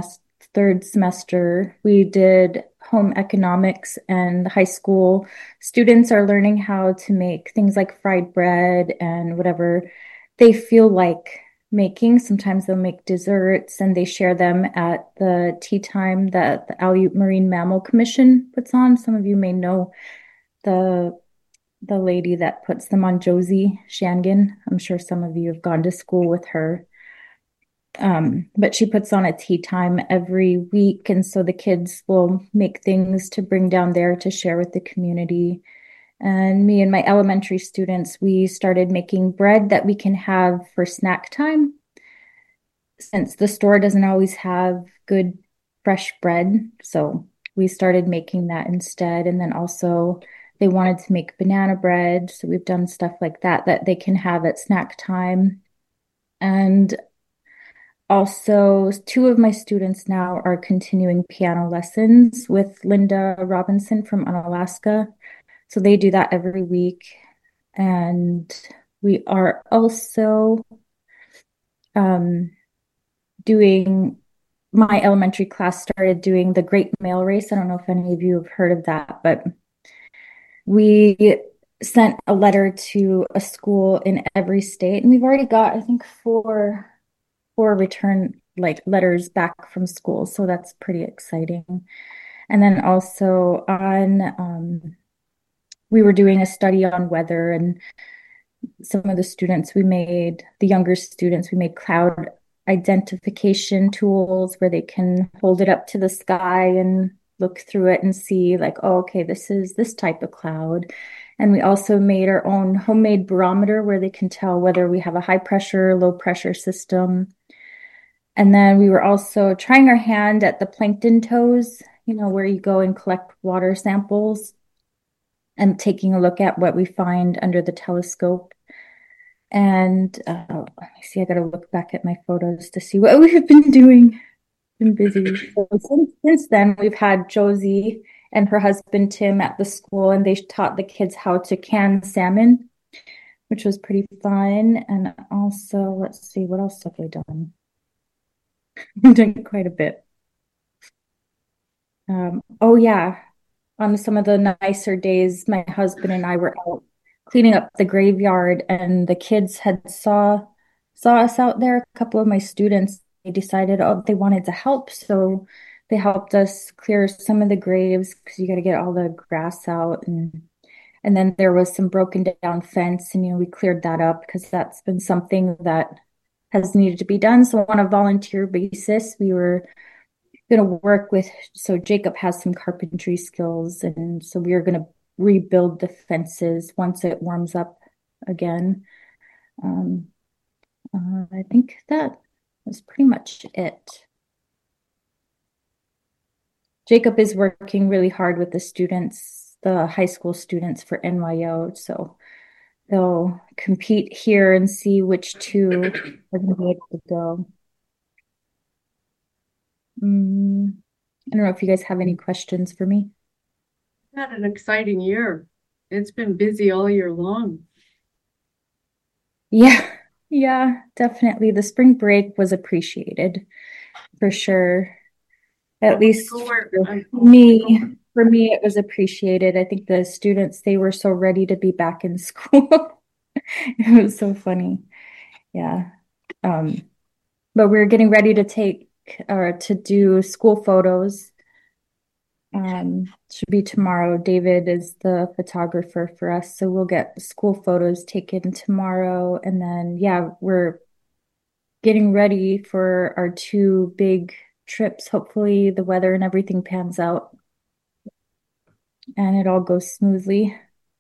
third semester. We did home economics, and the high school students are learning how to make things like fried bread and whatever they feel like making. Sometimes they'll make desserts and they share them at the tea time that the Aleut Marine Mammal Commission puts on. Some of you may know the the lady that puts them on, Josie Shangan. I'm sure some of you have gone to school with her. Um, but she puts on a tea time every week, and so the kids will make things to bring down there to share with the community. And me and my elementary students, we started making bread that we can have for snack time, since the store doesn't always have good fresh bread. So we started making that instead. And then also they wanted to make banana bread. So we've done stuff like that that they can have at snack time. And also, two of my students now are continuing piano lessons with Linda Robinson from Unalaska. So they do that every week. And we are also um, doing, my elementary class started doing the Great Mail Race. I don't know if any of you have heard of that, but we sent a letter to a school in every state. And we've already got, I think, four, four return like letters back from school. So that's pretty exciting. And then also on, um, we were doing a study on weather, and some of the students we made, the younger students, we made cloud identification tools where they can hold it up to the sky and look through it and see like, oh, okay, this is this type of cloud. And we also made our own homemade barometer where they can tell whether we have a high pressure, low pressure system. And then we were also trying our hand at the plankton toes, you know, where you go and collect water samples, and taking a look at what we find under the telescope. And uh, let me see, I got to look back at my photos to see what we have been doing. Been busy. So since, since then, we've had Josie and her husband Tim at the school, and they taught the kids how to can salmon, which was pretty fun. And also, let's see, what else have we done? We've done quite a bit. Um, oh, yeah. On some of the nicer days, my husband and I were out cleaning up the graveyard, and the kids had saw saw us out there. A couple of my students, they decided, oh, they wanted to help, so they helped us clear some of the graves because you got to get all the grass out, and and then there was some broken down fence, and you know we cleared that up because that's been something that has needed to be done. So on a volunteer basis, we were going to work with, so Jacob has some carpentry skills, and so we are going to rebuild the fences once it warms up again. Um, uh, I think that was pretty much it. Jacob is working really hard with the students, the high school students for N Y O, so they'll compete here and see which two are going to be able to go. Mm, I don't know if you guys have any questions for me. Had an exciting year. It's been busy all year long. Yeah, yeah, definitely. The spring break was appreciated for sure. At least for me, for me, it was appreciated. I think the students, they were so ready to be back in school. It was so funny. Yeah. Um, but we're getting ready to take or to do school photos. Um, should be tomorrow. David is the photographer for us, so we'll get school photos taken tomorrow. And then, yeah, we're getting ready for our two big trips. Hopefully the weather and everything pans out and it all goes smoothly.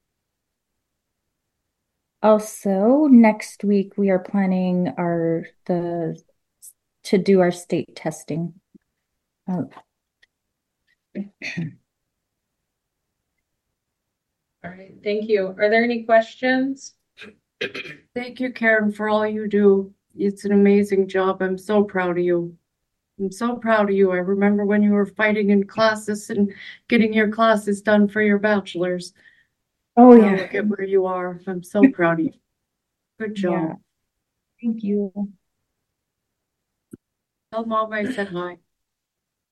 Also, next week we are planning our the to do our state testing. Uh, All right, thank you. Are there any questions? Thank you, Karen, for all you do. It's an amazing job. I'm so proud of you. I'm so proud of you. I remember when you were fighting in classes and getting your classes done for your bachelor's. Oh, Now yeah. look at where you are. I'm so proud of you. Good job. Yeah. Thank you. Tell Mom I said hi.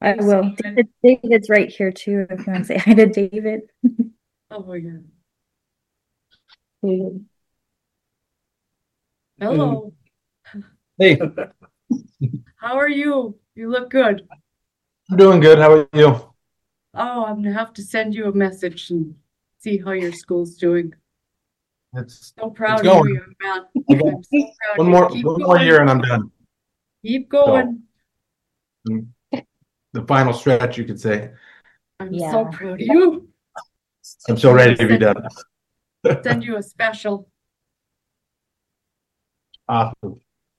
I will. David, David's right here too, if you want to say hi to David. Oh, yeah. David. Hello. Hey, How are you? You look good. I'm doing good. How are you? Oh, I'm gonna have to send you a message and see how your school's doing. It's So proud it's of going. you, young man. I got I'm so proud one of more you. Keep one more going. year and I'm done. Keep going. Mm. The final stretch, you could say. I'm Yeah. so proud of you. I'm so ready to be done. Send you a special. Awesome.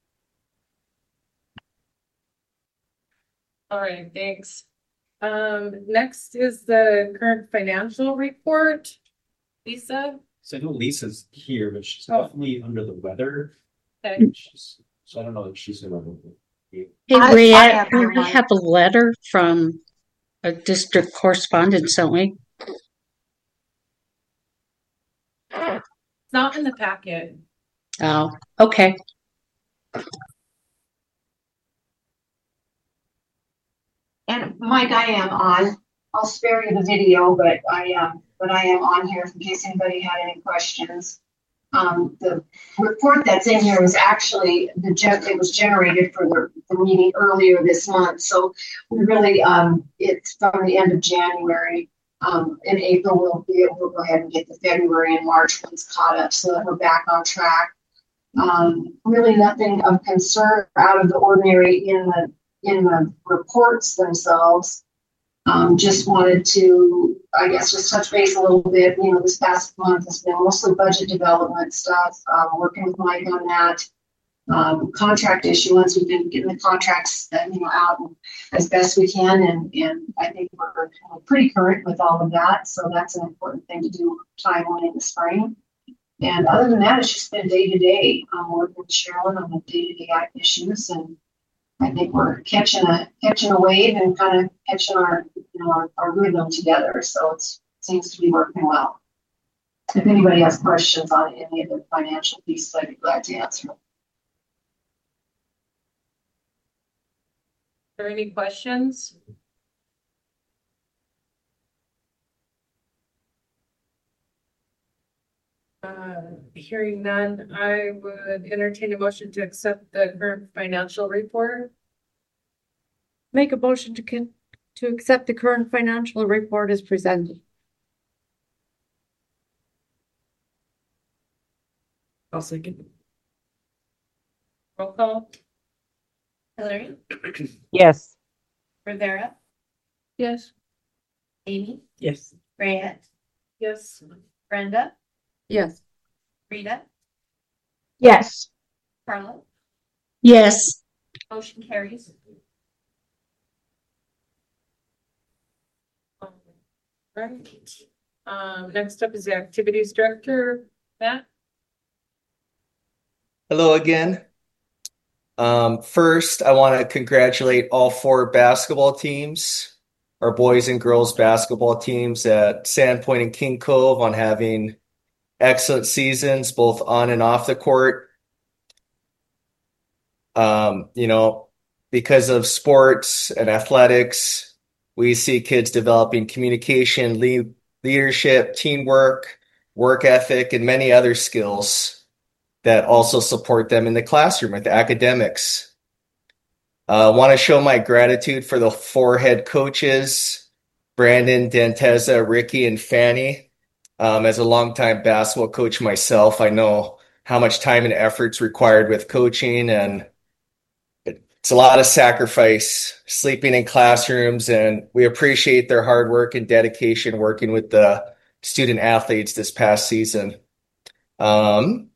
All right, thanks. Um, next is the current financial report. Lisa? So I know Lisa's here, but she's Oh. definitely under the weather. Okay. She's, so I don't know if she's available. Hey, I- I Riette, have your we one. have a letter from a district correspondent, don't we? It's not in the packet. Oh, okay. And Mike, I am on. I'll spare you the video, but I um, but I am on here in case anybody had any questions. Um, the report that's in here was actually the gen- it was generated for the, the meeting earlier this month. So we really um, it's from the end of January. Um, in April, we'll be able to go ahead and get the February and March ones caught up so that we're back on track. Um, really nothing of concern out of the ordinary in the in the reports themselves. Um, just wanted to, I guess, just touch base a little bit. You know, this past month has been mostly budget development stuff, um, working with Mike on that. Um, contract issuance, we've been getting the contracts, uh, you know, out as best we can, and and I think we're, we're pretty current with all of that. So that's an important thing to do timely in the spring. And other than that, it's just been day to day. I'm working with Sherilyn on the day to day issues, and I think we're catching a catching a wave and kind of catching our you know our, our rhythm together. So it's, it seems to be working well. If anybody has questions on any of the financial pieces, I'd be glad to answer. Are there any questions? Uh, hearing none, I would entertain a motion to accept the current financial report. Make a motion to con- to accept the current financial report as presented. I'll second. Roll call. Hillary, Yes. Rivera, Yes. Amy, Yes. Riette, Yes. Brenda, Yes. Rita, Yes. Carla. Yes. Motion carries. Right. Um, next up is the activities director, Matt. Hello again. Um, first, I want to congratulate all four basketball teams, our boys and girls basketball teams at Sandpoint and King Cove on having excellent seasons, both on and off the court. Um, you know, because of sports and athletics, we see kids developing communication, lead, leadership, teamwork, work ethic, and many other skills that also support them in the classroom with academics. I uh, want to show my gratitude for the four head coaches, Brandon, Danteza, Ricky, and Fanny. Um, as a longtime basketball coach myself, I know how much time and effort's required with coaching, and it's a lot of sacrifice, sleeping in classrooms, and we appreciate their hard work and dedication working with the student athletes this past season. Um,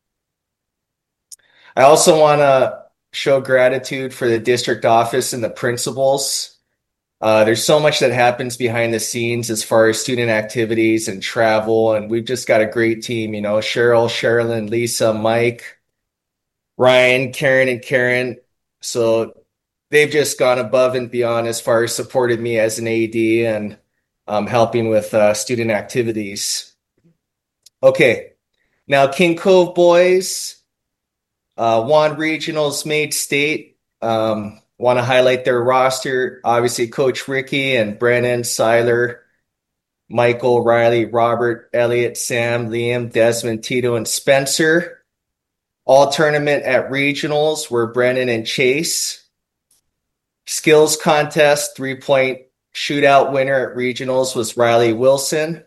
I also want to show gratitude for the district office and the principals. Uh, there's so much that happens behind the scenes as far as student activities and travel, and we've just got a great team, you know, Cheryl, Sherilyn, Lisa, Mike, Ryan, Karen, and Karen. So they've just gone above and beyond as far as supported me as an A D and um, helping with uh, student activities. Okay, now King Cove boys. Uh, won regionals, made state. Um, want to highlight their roster. Obviously, Coach Ricky and Brennan, Seiler, Michael, Riley, Robert, Elliot, Sam, Liam, Desmond, Tito, and Spencer. All tournament at regionals were Brennan and Chase. Skills contest, three-point shootout winner at regionals was Riley Wilson.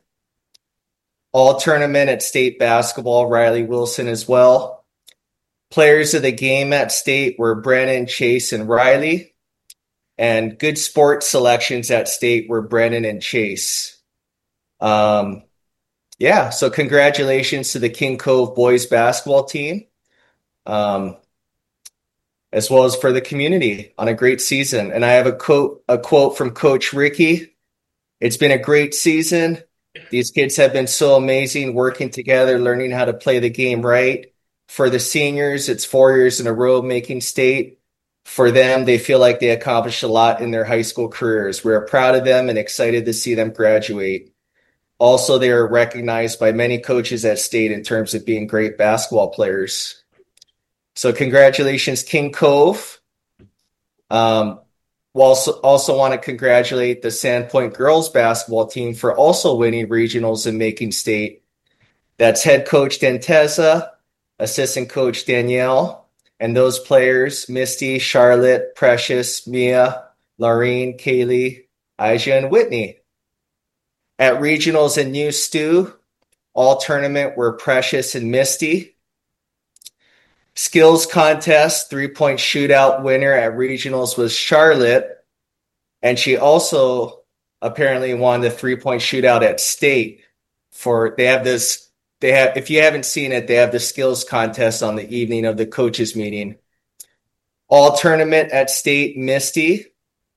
All tournament at state basketball, Riley Wilson as well. Players of the game at state were Brennan, Chase, and Riley. And good sports selections at state were Brennan and Chase. Um, yeah, so congratulations to the King Cove boys basketball team, um, as well as for the community on a great season. And I have a quote, a quote from Coach Ricky. It's been a great season. These kids have been so amazing working together, learning how to play the game right. For the seniors, it's four years in a row making state. For them, they feel like they accomplished a lot in their high school careers. We're proud of them and excited to see them graduate. Also, they are recognized by many coaches at state in terms of being great basketball players. So congratulations, King Cove. Um, we also, also want to congratulate the Sandpoint girls basketball team for also winning regionals and making state. That's head coach Denteza, assistant coach Danielle, and those players, Misty, Charlotte, Precious, Mia, Laureen, Kaylee, Aja, and Whitney. At regionals in New Stew, all tournament were Precious and Misty. Skills contest, three-point shootout winner at regionals was Charlotte. And she also apparently won the three-point shootout at state. For they have this, they have, if you haven't seen it, they have the skills contest on the evening of the coaches meeting. All tournament at state, Misty.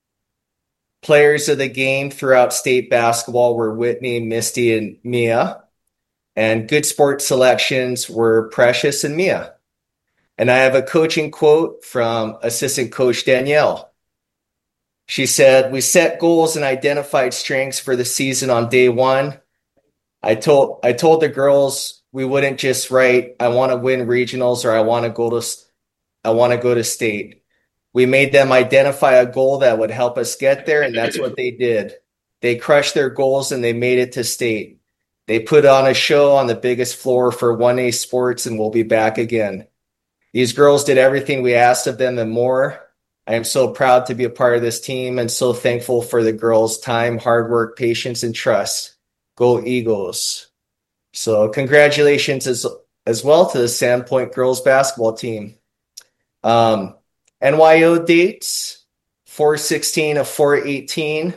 Players of the game throughout state basketball were Whitney, Misty, and Mia. And good sports selections were Precious and Mia. And I have a coaching quote from assistant coach Danielle. She said, "We set goals and identified strengths for the season on day one. I told I told the girls we wouldn't just write, I want to win regionals or I want to go to I want to go to state. We made them identify a goal that would help us get there, and that's what they did. They crushed their goals and they made it to state. They put on a show on the biggest floor for one A sports, and we'll be back again. These girls did everything we asked of them and more. I am so proud to be a part of this team and so thankful for the girls' time, hard work, patience, and trust. Go Eagles." So congratulations as, as well to the Sandpoint girls basketball team. Um, N Y O dates, four sixteen of four eighteen.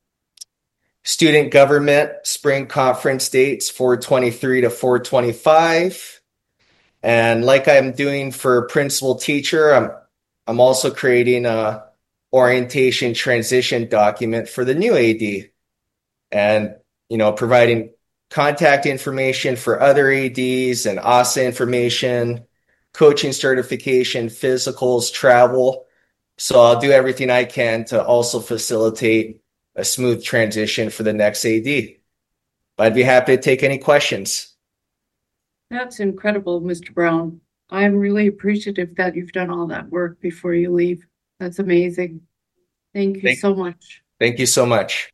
Student government spring conference dates, four twenty-three to four twenty-five. And like I'm doing for principal teacher, I'm I'm also creating a orientation transition document for the new A D. And, you know, providing contact information for other A Ds and A S A information, coaching certification, physicals, travel. So I'll do everything I can to also facilitate a smooth transition for the next A D. But I'd be happy to take any questions. That's incredible, Mister Brown. I'm really appreciative that you've done all that work before you leave. That's amazing. Thank you Thank- so much. Thank you so much.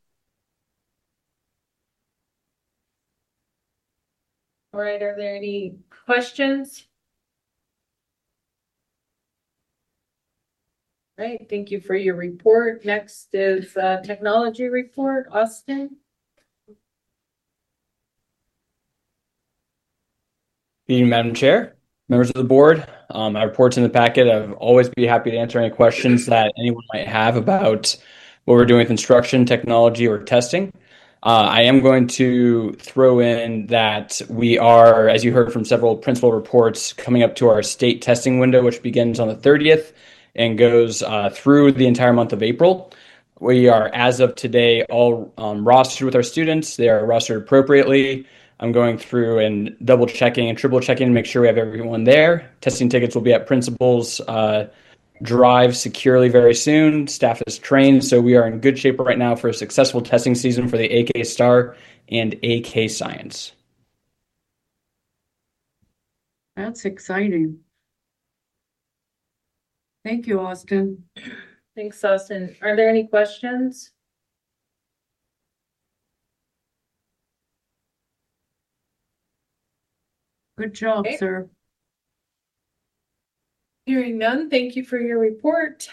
All right, are there any questions? All right, thank you for your report. Next is uh technology report, Austin. Good evening, Madam Chair, members of the board. Um, my report's in the packet. I'll always be happy to answer any questions that anyone might have about what we're doing with instruction, technology, or testing. Uh, I am going to throw in that we are, as you heard from several principal reports, coming up to our state testing window, which begins on the thirtieth and goes uh, through the entire month of April. We are, as of today, all um, rostered with our students. They are rostered appropriately. I'm going through and double checking and triple checking to make sure we have everyone there. Testing tickets will be at principal's uh, drive securely very soon. Staff is trained, so we are in good shape right now for a successful testing season for the A K Star and A K Science. That's exciting. Thank you, Austin. Thanks, Austin. Are there any questions? Good job, Okay. sir. Hearing none, thank you for your report.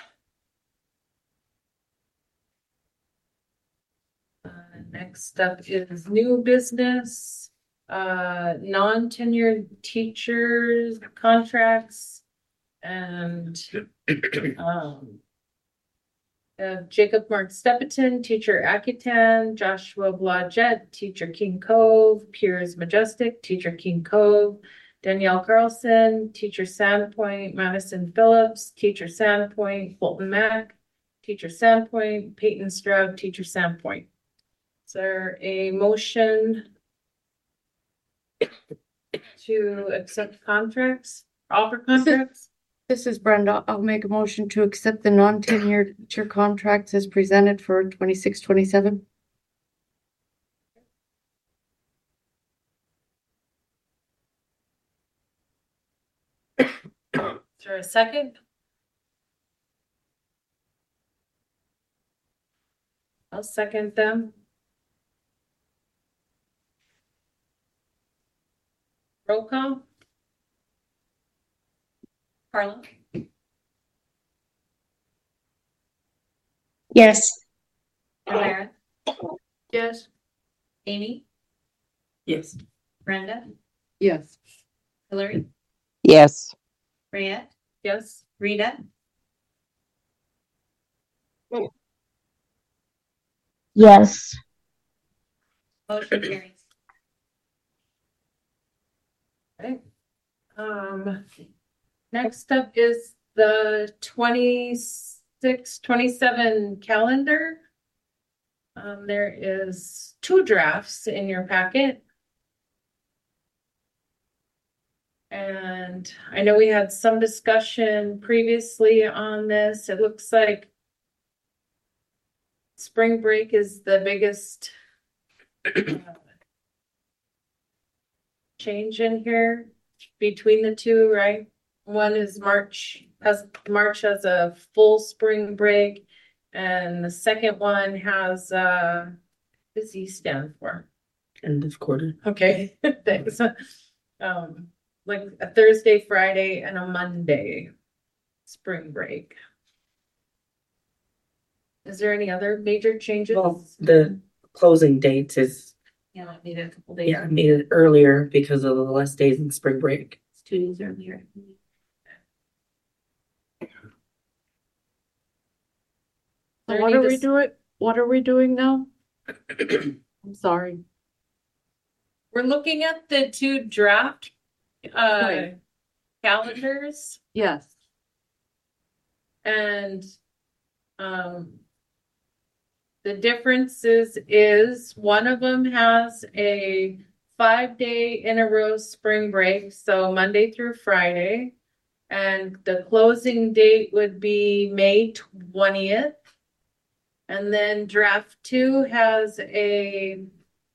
Uh, next up is new business, uh, non-tenured teachers contracts and, um, uh, Jacob Mark Stepeton, teacher Akitan, Joshua Blodgett, teacher King Cove, Piers Majestic, teacher King Cove, Danielle Carlson, teacher Sandpoint, Madison Phillips, teacher Sandpoint, Fulton Mack, teacher Sandpoint, Peyton Stroud, teacher Sandpoint. Is there a motion to accept contracts, offer contracts? This is Brenda. I'll make a motion to accept the non-tenured teacher contracts as presented for twenty-six, twenty-seven. Is there a second? I'll second them. Roll call? Carla? Yes. Elvira? Yes. Amy? Yes. Brenda? Yes. Hillary? Yes. Rhea? Yes. Rita? Yes. Motion carries. Okay. Um, next up is the twenty-six, twenty-seven calendar. Um, there is two drafts in your packet. And I know we had some discussion previously on this. It looks like spring break is the biggest uh, change in here between the two, right? One is March, as March has a full spring break, and the second one has uh, what does he stand for? End of quarter. Okay, thanks. Um, like a Thursday, Friday, and a Monday spring break. Is there any other major changes? Well, the closing date is, Yeah, that made it a couple days. yeah, I made it earlier because of the less days in spring break. It's two days earlier. So what are we doing? What are we doing now? I'm sorry. We're looking at the two draft uh Okay. calendars, Yes. and um the differences is one of them has a five day in a row spring break, so Monday through Friday, and the closing date would be May twentieth. And then draft two has a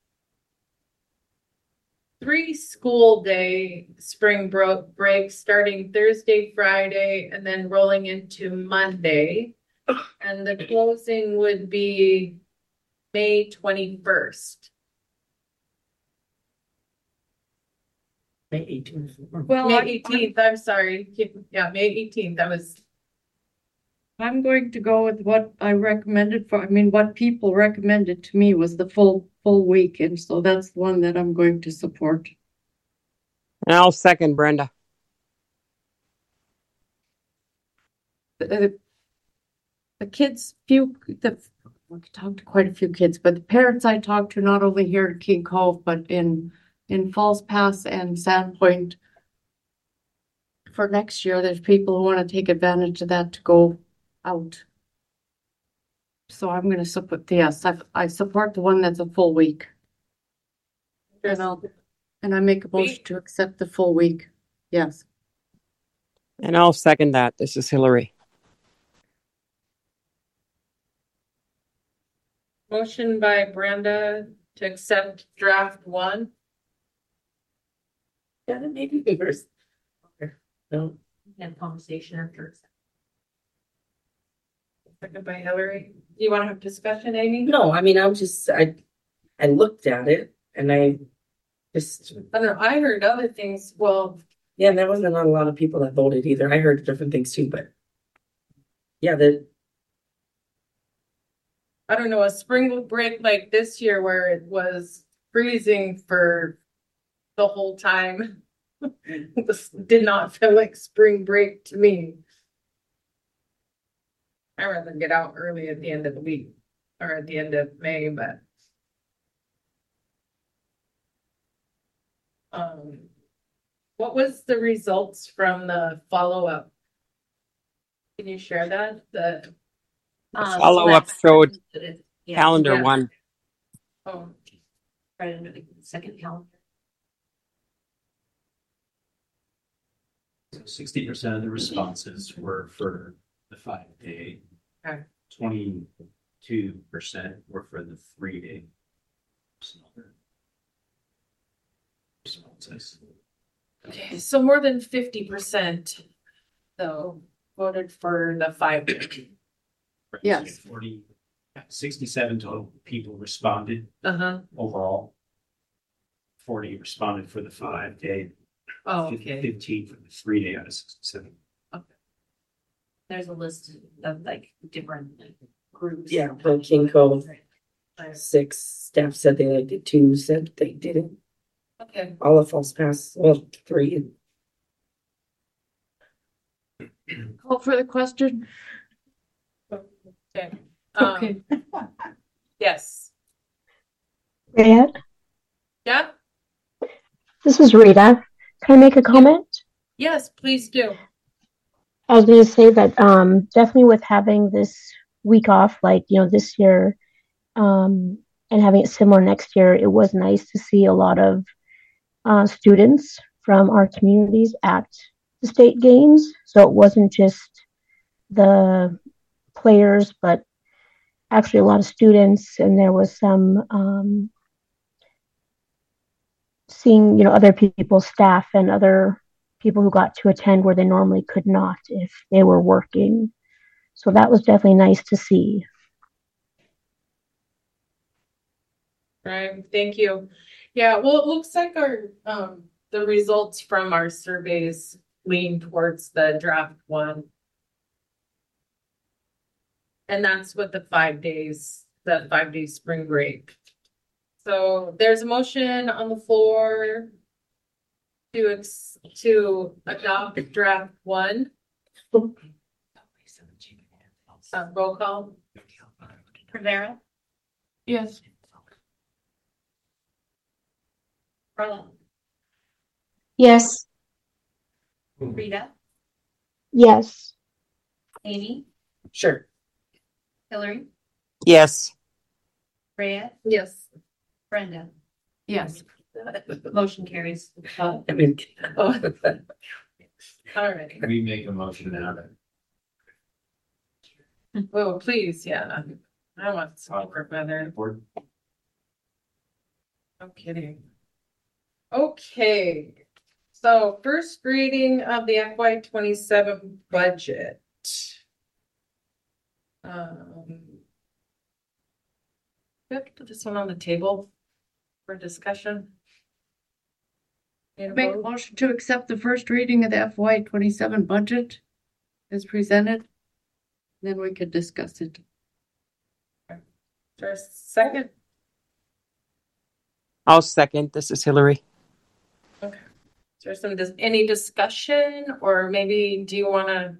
three school day spring bro- break starting Thursday, Friday, and then rolling into Monday. And the closing would be May twenty-first. May eighteenth. Well, May I- eighteenth, I'm sorry. Yeah, May eighteenth, that was, I'm going to go with what I recommended for, I mean, what people recommended to me was the full, full week, and so that's the one that I'm going to support. And I'll second Brenda. The, the kids, few, the, I talked to quite a few kids, but the parents I talked to, not only here at King Cove, but in, in Falls Pass and Sandpoint, for next year, there's people who want to take advantage of that to go out. So I'm gonna support, yes, I, I support the one that's a full week. And I'll, and I make a motion to accept the full week. Yes. And I'll second that. This is Hillary. motion by Brenda to accept draft one. Yeah, that maybe be first. No. We had a conversation after. Second by Hillary. Do you want to have discussion, Amy? No, I mean, I was just, I, I looked at it and I just, I don't know. I heard other things. Well, yeah, there wasn't a lot of people that voted either. I heard different things too, but yeah, the, I don't know, a spring break like this year where it was freezing for the whole time. This did not feel like spring break to me. I'd rather get out early at the end of the week or at the end of May, but um, what was the results from the follow-up? Can you share that? The The Um, so follow up that's- showed Yeah. calendar Yeah. one. Oh, Right under the second calendar. So sixty percent of the responses were for the five day. Okay. Twenty-two percent were for the three day. Responses. okay. So more than fifty percent though voted for the five. Right, Yes. so Forty, sixty-seven total people responded Uh-huh. overall. Forty responded for the five day. Oh, fif- okay. Fifteen for the three day out of sixty-seven. There's a list of like different groups. yeah, the Kinko, six staff said they liked it, two said they didn't. Okay. All of false pass, well, three. Call for the question. Okay. Um, Okay. Yes. Rhea, Yeah. this is Rita. Can I make a comment? Yes, please do. I was going to say that um, definitely with having this week off, like, you know, this year, um, and having it similar next year, it was nice to see a lot of uh, students from our communities at the state games. So it wasn't just the players, but actually a lot of students, and there was some um, seeing, you know, other people's staff and other people who got to attend where they normally could not if they were working. So that was definitely nice to see. Right. Thank you. Yeah. Well, it looks like our um the results from our surveys lean towards the draft one. And that's with the five days, the five day spring break. So there's a motion on the floor to ex- to adopt draft one. Uh, roll call. Rivera, Yes. Carla, Yes. Rita, Yes. Amy, Sure. Hillary, Yes. Rhea, Yes. Brenda. Yes. Motion carries. Uh, I mean, Oh. All right. Can we make a motion now that? Well, please, yeah. I want soccer better. Board? No kidding. Okay, so first reading of the F Y twenty-seven budget. Um. We have to put this one on the table for discussion. Need a Make a vote? motion to accept the first reading of the F Y twenty-seven budget as presented. Then we could discuss it. Is there a second? I'll second. This is Hillary. Okay. Is there some, dis- any discussion, or maybe do you wanna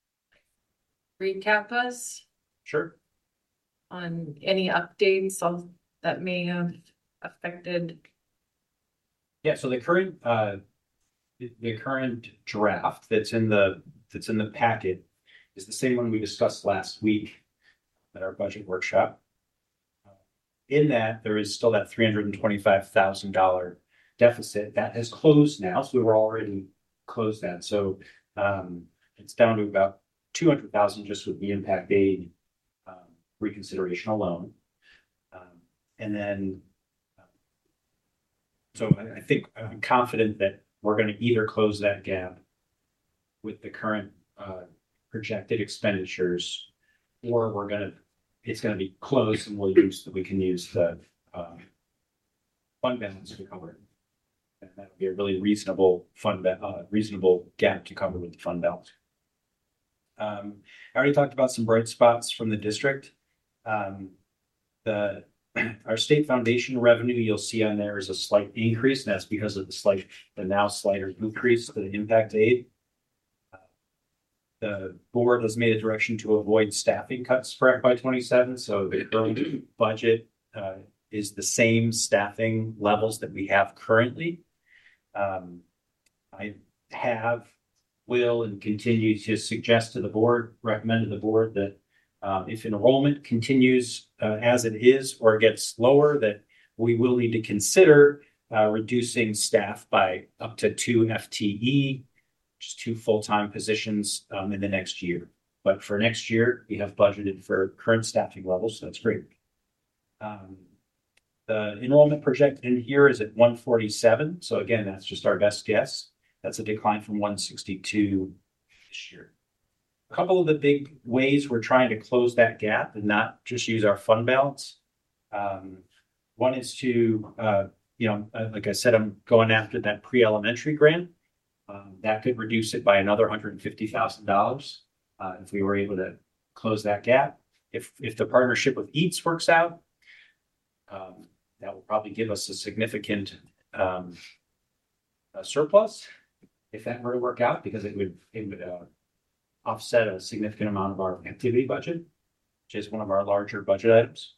recap us Sure. on any updates of, that may have affected? Yeah, so the current, uh, the, the current draft that's in the, that's in the packet is the same one we discussed last week at our budget workshop. In that, there is still that three hundred and twenty-five thousand dollar deficit that has closed now, so we were already closed that, so um, it's down to about two hundred thousand just with the impact aid um, reconsideration alone. Um, and then So I, I think I'm confident that we're going to either close that gap with the current uh, projected expenditures, or we're gonna, it's gonna be closed and we'll use, we can use the, um, fund balance to cover it. And that would be a really reasonable fund, ba- uh, reasonable gap to cover with the fund balance. Um, I already talked about some bright spots from the district. Um, the, our state foundation revenue, you'll see on there is a slight increase, and that's because of the slight, the now slighter increase to the impact aid. The board has made a direction to avoid staffing cuts for F Y twenty-seven, so the current budget uh, is the same staffing levels that we have currently. Um, I have, will, and continue to suggest to the board, recommend to the board that um, if enrollment continues uh, as it is or gets lower, that we will need to consider uh, reducing staff by up to two F T E, just two full-time positions um, in the next year. But for next year, we have budgeted for current staffing levels, so that's great. Um, the enrollment projected in here is at one forty-seven. So again, that's just our best guess. That's a decline from one sixty-two this year. A couple of the big ways we're trying to close that gap and not just use our fund balance. Um, one is to, uh, you know, uh, like I said, I'm going after that pre-elementary grant. Um, that could reduce it by another one hundred fifty thousand dollars uh, if we were able to close that gap. If if the partnership with Eats works out, um, that will probably give us a significant um, a surplus if that were to work out, because it would it would uh, offset a significant amount of our activity budget, which is one of our larger budget items.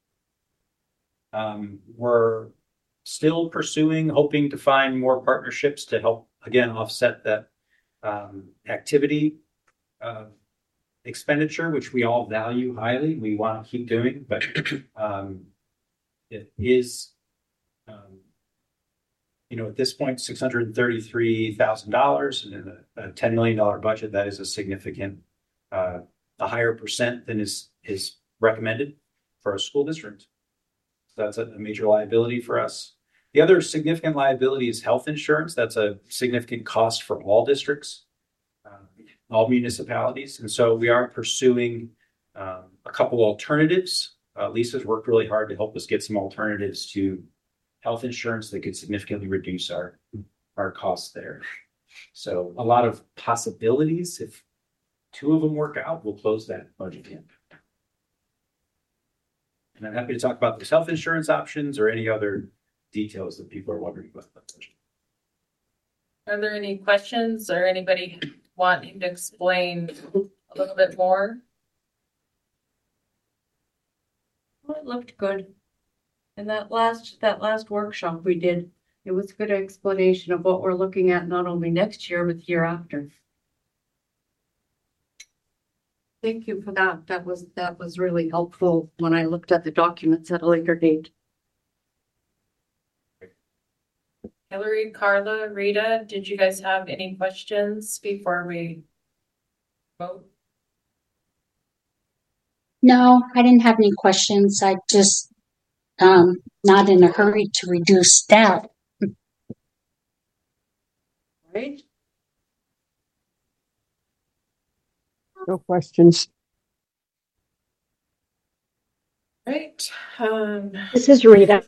Um, we're still pursuing, hoping to find more partnerships to help, again, offset that um, activity uh, expenditure, which we all value highly. We want to keep doing, but um, it is, um, you know, at this point, six hundred thirty-three thousand dollars and in a, a ten million dollars budget, that is a significant, uh, a higher percent than is, is recommended for a school district. So that's a, a major liability for us. The other significant liability is health insurance. That's a significant cost for all districts, uh, all municipalities. And so we are pursuing um, a couple alternatives. Uh, Lisa's worked really hard to help us get some alternatives to health insurance that could significantly reduce our, our costs there. So a lot of possibilities. If two of them work out, we'll close that budget gap. And I'm happy to talk about those health insurance options or any other details that people are wondering about. Are there any questions or anybody wanting to explain a little bit more? Well, it looked good. And that last, that last workshop we did, it was a good explanation of what we're looking at, not only next year, but the year after. Thank you for that. That was, that was really helpful when I looked at the documents at a later date. Hillary, Carla, Rita, did you guys have any questions before we vote? No, I didn't have any questions. I just um not in a hurry to reduce staff. Right? No questions. Right. Um, This is Rita.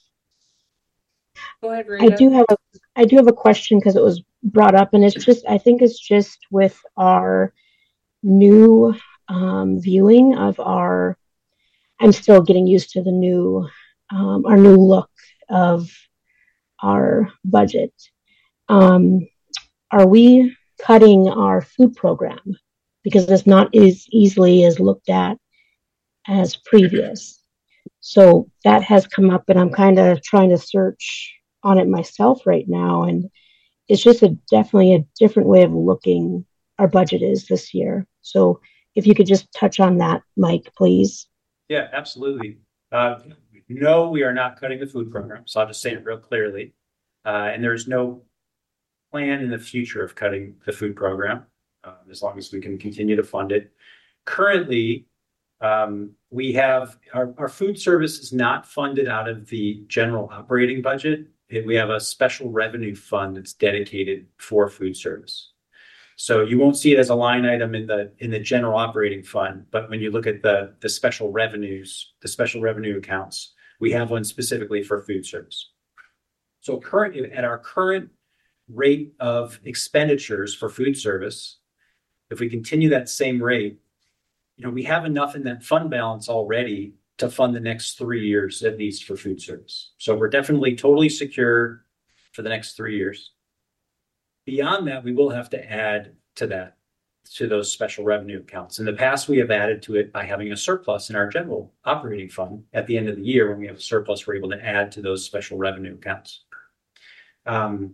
go ahead, I Rita. do have a I do have a question because it was brought up, and it's just I think it's just with our new um, viewing of our. I'm still getting used to the new um, our new look of our budget. Um, are we cutting our food program because it's not as easily as looked at as previous? So that has come up, and I'm kind of trying to search on it myself right now, and it's just a definitely a different way of looking our budget is this year. So if you could just touch on that, Mike, please. Yeah, absolutely. Uh, no, we are not cutting the food program. So I'll just say it real clearly. Uh, and there's no plan in the future of cutting the food program, uh, as long as we can continue to fund it. Currently, um, we have our, our food service is not funded out of the general operating budget. It, we have a special revenue fund that's dedicated for food service. So you won't see it as a line item in the, in the general operating fund, but when you look at the, the special revenues, the special revenue accounts, we have one specifically for food service. So current, at our current rate of expenditures for food service, if we continue that same rate, you know, we have enough in that fund balance already to fund the next three years at least for food service. So we're definitely totally secure for the next three years. Beyond that, we will have to add to that, to those special revenue accounts. In the past, we have added to it by having a surplus in our general operating fund. At the end of the year, when we have a surplus, we're able to add to those special revenue accounts. Um,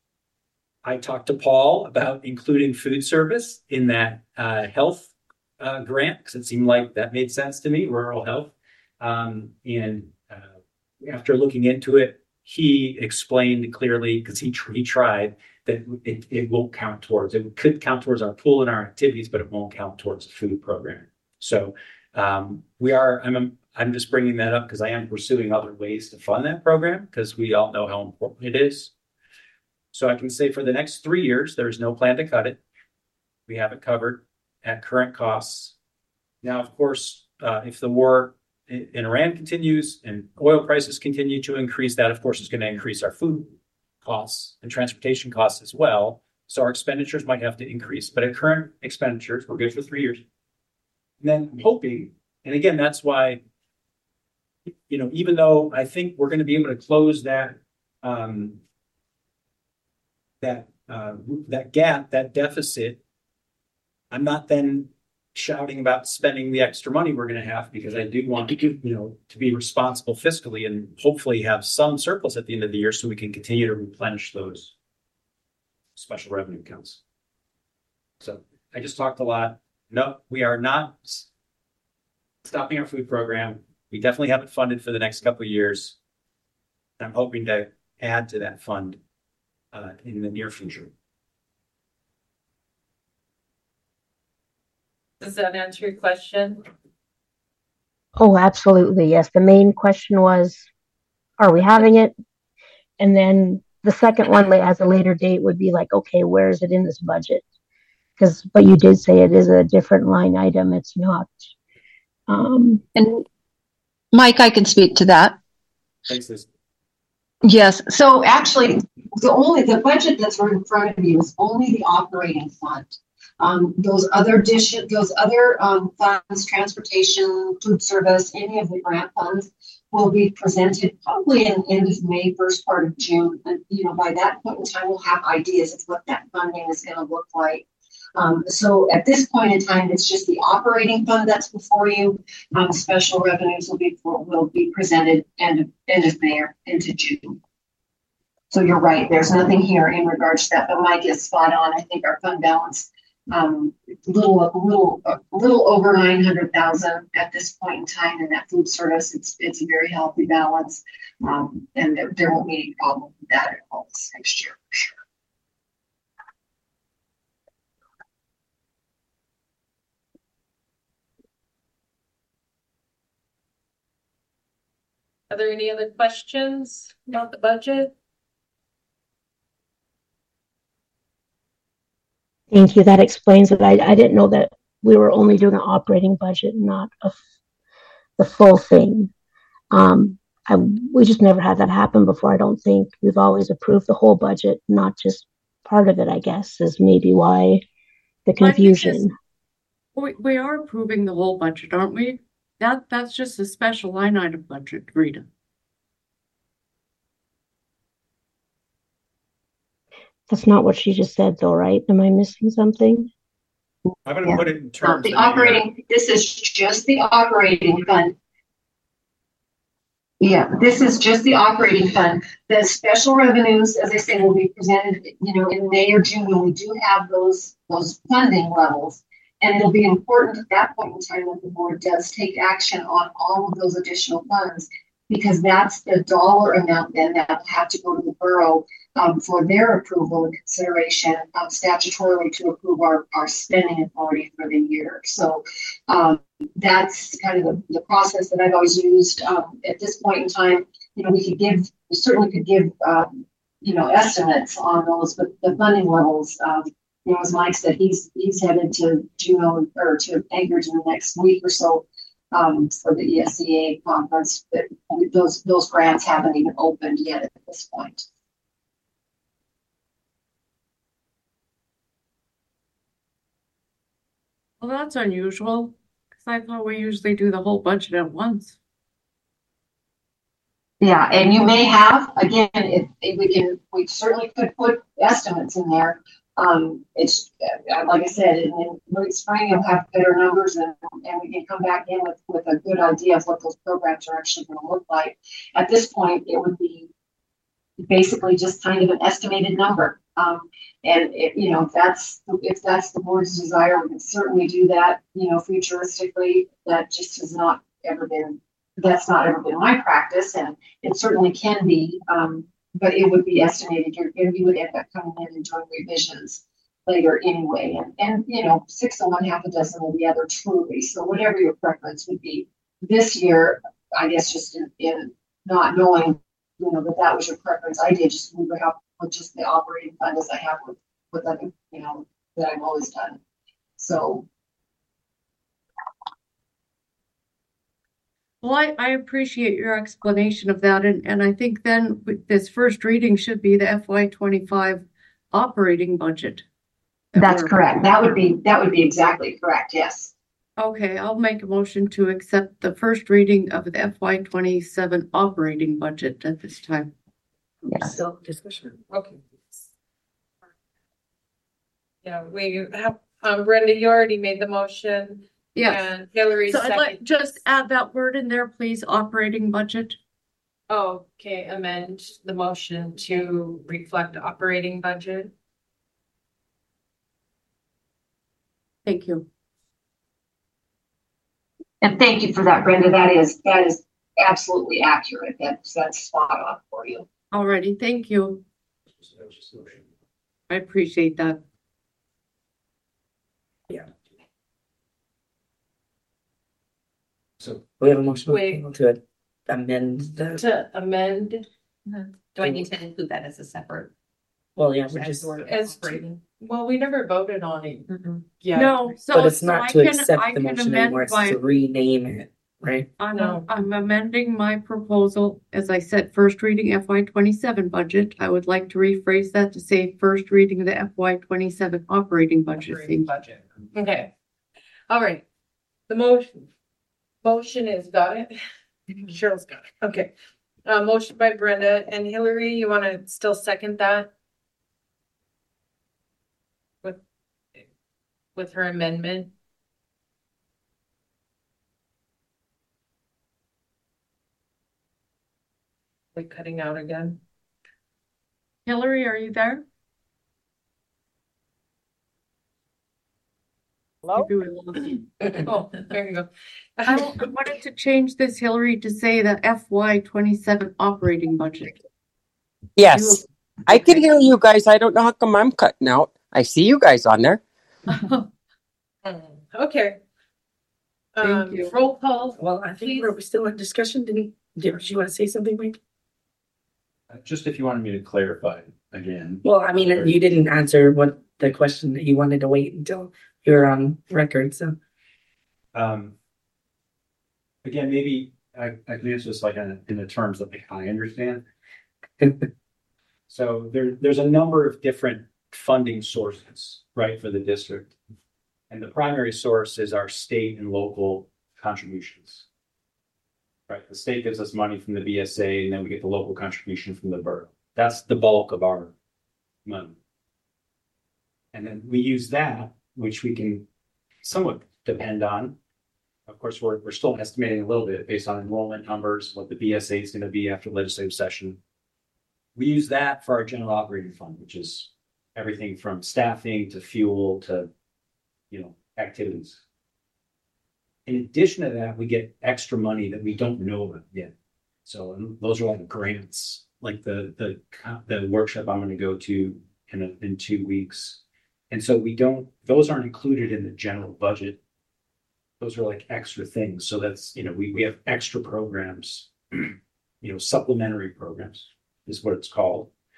I talked to Paul about including food service in that uh, health uh, grant, because it seemed like that made sense to me, rural health. Um, and uh, after looking into it, he explained clearly, because he, tr- he tried, that it, it won't count towards, it could count towards our pool and our activities, but it won't count towards the food program. So um, we are, I'm, I'm just bringing that up because I am pursuing other ways to fund that program, because we all know how important it is. So I can say for the next three years, there's no plan to cut it. We have it covered at current costs. Now, of course, uh, if the war in, in Iran continues and oil prices continue to increase, that of course is going to increase our food costs and transportation costs as well. So our expenditures might have to increase, but at current expenditures, we're good for three years. And then I'm hoping, and again, that's why, you know, even though I think we're going to be able to close that, um, that, uh, that gap, that deficit, I'm not then shouting about spending the extra money we're going to have, because I do want to, you know, to be responsible fiscally and hopefully have some surplus at the end of the year so we can continue to replenish those special revenue accounts. So I just talked a lot. No, we are not stopping our food program. We definitely have it funded for the next couple of years. I'm hoping to add to that fund uh, in the near future. Does that answer your question? Oh, absolutely. Yes. The main question was, are we having it? And then the second one as a later date would be like, okay, where is it in this budget? Because, but you did say it is a different line item. It's not. Um, and Mike, I can speak to that. Thanks, Liz. Yes. So actually, the only the budget that's right in front of you is only the operating fund. Um, those other dish, those other um, funds, transportation, food service, any of the grant funds will be presented probably in end of May, first part of June. And, you know, by that point in time, we'll have ideas of what that funding is going to look like. Um, so at this point in time, it's just the operating fund that's before you. Um, special revenues will be will be presented end of, end of May or into June. So you're right. There's nothing here in regards to that, but Mike is spot on. I think our fund balance um little a little a little over nine hundred thousand at this point in time in that food service. It's it's a very healthy balance, um and there, there won't be any problem with that at all this next year for sure. Are there any other questions about the budget? Thank you. That explains it. I, I didn't know that we were only doing an operating budget, not a, the full thing. Um, I, we just never had that happen before. I don't think we've always approved the whole budget, not just part of it, I guess, is maybe why the confusion. We, we are approving the whole budget, aren't we? That that's just a special line item budget, Rita. That's not what she just said, though, right? Am I missing something? I'm going to put it in terms the of operating. This is just the operating fund. Yeah, this is just the operating fund. The special revenues, as I said, will be presented, you know, in May or June when we do have those those funding levels. And it'll be important at that point in time that the board does take action on all of those additional funds, because that's the dollar amount then that will have to go to the borough um, for their approval and consideration um, statutorily to approve our, our spending authority for the year. So um, that's kind of the, the process that I've always used um, at this point in time. You know, we could give, we certainly could give, um, you know, estimates on those, but the funding levels, um, you know, as Mike said, he's, he's headed to Juneau or to Anchorage in the next week or so, um, for the E S E A conference, but those, those grants haven't even opened yet at this point. Well, that's unusual, because I thought we usually do the whole budget at once. Yeah, and you may have, again, if, if we can, we certainly could put estimates in there. Um, it's, uh, like I said, in, in late spring, you'll have better numbers and, and we can come back in with, with a good idea of what those programs are actually going to look like. At this point, it would be basically just kind of an estimated number. Um, and it, you know, if that's, if that's the board's desire, we can certainly do that, you know, futuristically. That just has not ever been, that's not ever been my practice, and it certainly can be, um, but it would be estimated. You're, you would end up coming in and doing revisions later anyway. And, and, you know, six of one, half a dozen of the other, truly. So whatever your preference would be this year, I guess just in, in not knowing, you know, that that was your preference, I did just move it up with just the operating fund as I have with, with other, you know, that I've always done. So. Well, I, I appreciate your explanation of that, and, and I think then with this first reading should be the F Y twenty-five operating budget. That's correct. That would be, that would be exactly correct. Yes. Okay, I'll make a motion to accept the first reading of the F Y twenty-seven operating budget at this time. Yeah. Still discussion. Okay. Yeah, we have, um, Brenda, you already made the motion. Yes. And Hillary So I'd second. like just add that word in there, please, operating budget. Oh, okay, amend the motion to reflect operating budget. Thank you. And thank you for that, Brenda. That is, that is absolutely accurate. That's, that's spot on for you. Alrighty, thank you. I appreciate that. Yeah. So we have a motion Wait. to amend the. To amend. Do I need to include that as a separate? Well, yeah, we're just. As to, well, we never voted on it. Yeah. No, so. But it's so not I to can- accept I the can motion amend anymore, it's my- to rename it, right? I'm, No. I'm amending my proposal, as I said, first reading F Y twenty-seven budget. I would like to rephrase that to say first reading of the F Y twenty-seven operating budget. Operating budget. Okay. All right. The motion, motion is, got it? Cheryl's got it. Okay. Uh, motion by Brenda and Hillary, you want to still second that? With, with her amendment? Like cutting out again? Hillary, are you there? Hello? Maybe we lost you. Oh, there you go. I wa- I wanted to change this, Hillary, to say the F Y twenty-seven operating budget. Yes. I can hear you guys. I don't know how come I'm cutting out. I see you guys on there. Okay. Thank Um, you. roll call. Well, I think we're still in discussion. Didn't, did you want to say something, Mike? just if you wanted me to clarify again. Well, I mean, you didn't answer what the question that you wanted to wait until you're on record, so. Um, again, maybe I, I could answer this like in, in the terms that like I understand. So there, there's a number of different funding sources, right, for the district. And the primary source is our state and local contributions. Right, the state gives us money from the B S A and then we get the local contribution from the borough. That's the bulk of our money. And then we use that, which we can somewhat depend on. Of course, we're, we're still estimating a little bit based on enrollment numbers, what the B S A is going to be after legislative session. We use that for our general operating fund, which is everything from staffing to fuel to, you know, activities. In addition to that, we get extra money that we don't know about yet. So and those are like grants, like the the the workshop I'm going to go to in a, in two weeks. And so we don't; those aren't included in the general budget. Those are like extra things. So that's, you know, we we have extra programs, you know, supplementary programs is what it's called.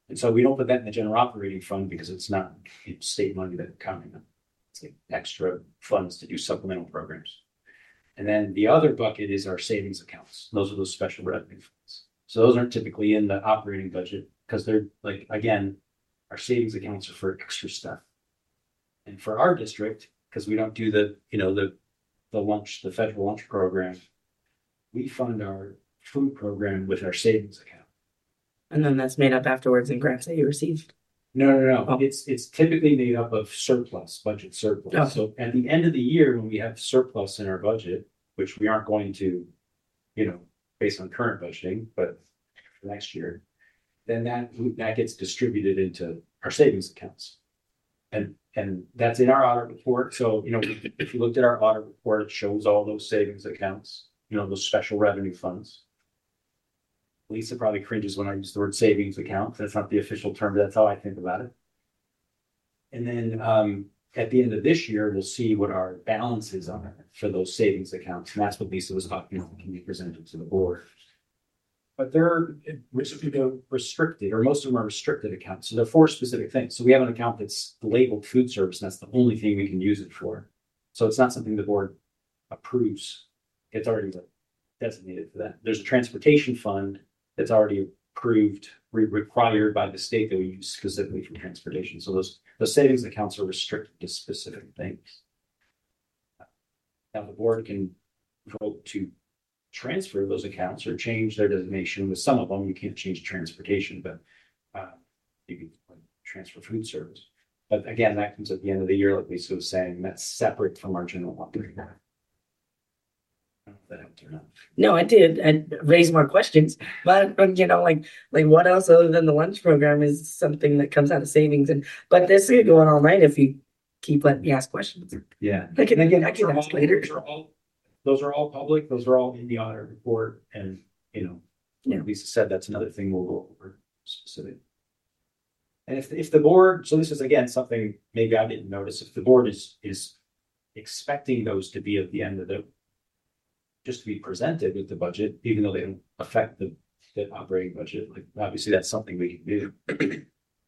And so we don't put that in the general operating fund because it's not it's state money that's coming. It's like extra funds to do supplemental programs. And then the other bucket is our savings accounts. Those are those special revenue funds. So those aren't typically in the operating budget because they're like, again, our savings accounts are for extra stuff. And for our district, because we don't do the, you know, the, the lunch, the federal lunch program, we fund our food program with our savings account. And then that's made up afterwards in grants that you received. No, no, no. Oh. It's it's typically made up of surplus, budget surplus. Okay. So at the end of the year, when we have surplus in our budget, which we aren't going to, you know, based on current budgeting, but for next year, then that that gets distributed into our savings accounts. And and that's in our audit report. So, you know, if you looked at our audit report, it shows all those savings accounts, you know, those special revenue funds. Lisa probably cringes when I use the word savings account. That's not the official term, but that's how I think about it. And then um, at the end of this year, we'll see what our balances are for those savings accounts. And that's what Lisa was talking about, can be presented to the board. But they're restricted, or most of them are restricted accounts. So they're for specific things. So we have an account that's labeled food service, and that's the only thing we can use it for. So it's not something the board approves. It's already designated for that. There's a transportation fund that's already approved, re- required by the state that we use specifically for transportation. So those, those savings accounts are restricted to specific things. Now the board can vote to transfer those accounts or change their designation. With some of them, you can't change transportation, but uh, you can transfer food service. But again, that comes at the end of the year, like Lisa was saying, that's separate from our general operating. I don't know if that helped or not. No, I did. And raise more questions. But, but you know, like like what else other than the lunch program is something that comes out of savings? And but this is going all night if you keep letting me ask questions. Yeah. I can, And again, I can those ask are all- later. Those are all, those are all public. Those are all in the audit report. And, you know, Yeah. Lisa said that's another thing we'll go over specific. And if, if the board, so this is again, something maybe I didn't notice, if the board is, is expecting those to be at the end of the, just to be presented with the budget, even though they don't affect the, the operating budget, like obviously that's something we can do.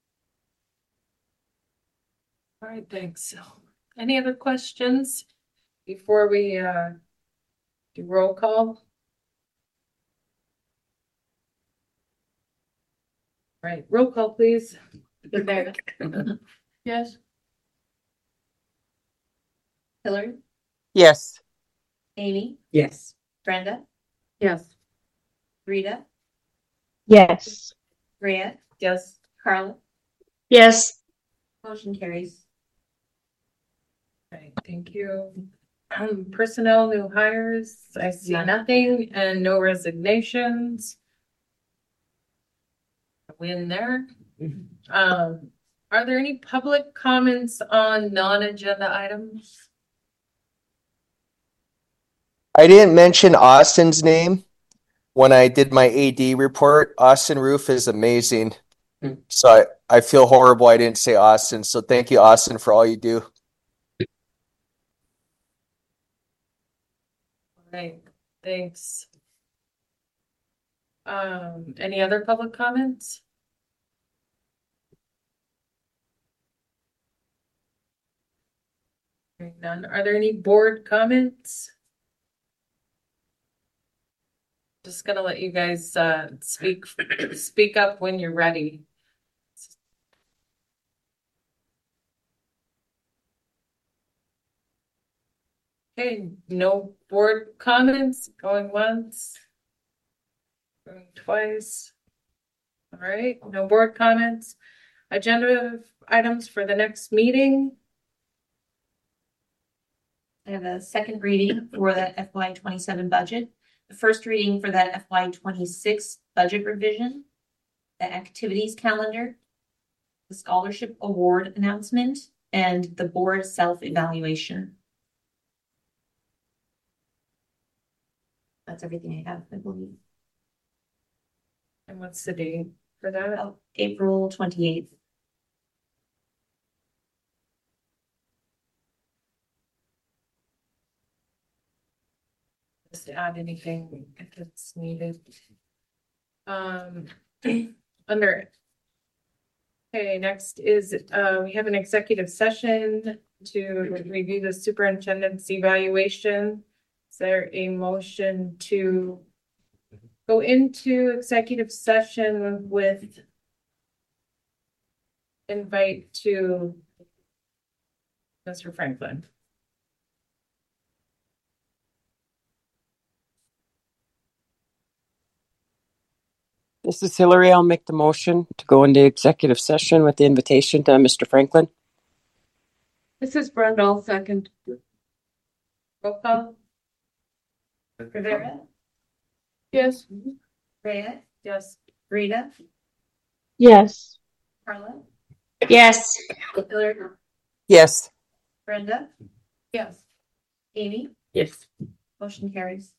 All right, thanks. Any other questions before we uh do roll call? All right, roll call, please. There. Yes. Hillary, Yes. Amy, Yes. Brenda, Yes. Rita, Yes. Rhea, Yes. Carla. Yes. Motion carries. Okay, thank you. Um, personnel, new hires, I see None. nothing, and no resignations. Win there. Um, are there any public comments on non-agenda items? I didn't mention Austin's name when I did my A D report. Austin Roof is amazing. Hmm. So I, I feel horrible I didn't say Austin. So thank you, Austin, for all you do. All right, thanks. Um, any other public comments? Hearing none. Are there any board comments? Just gonna let you guys uh speak speak up when you're ready. Okay, no board comments, going once. Going twice. All right, no board comments. Agenda items for the next meeting. I have a second reading for the F Y twenty-seven budget. The first reading for that F Y twenty-six budget revision. The activities calendar. The scholarship award announcement and the board self-evaluation. That's everything I have, I believe. And what's the date for that? Oh, April twenty-eighth. Just add anything if it's needed. Um, under Okay, next is, uh, we have an executive session to review the superintendent's evaluation. Is there a motion to go into executive session with invite to Mister Franklin? This is Hillary. I'll make the motion to go into executive session with the invitation to Mister Franklin. This is Brenda, I'll second. Roll call. Rivera? Yes. Reyes? Yes. Rita? Yes. Carla? Yes. Hillary? Yes. Brenda? Yes. Amy? Yes. Motion carries.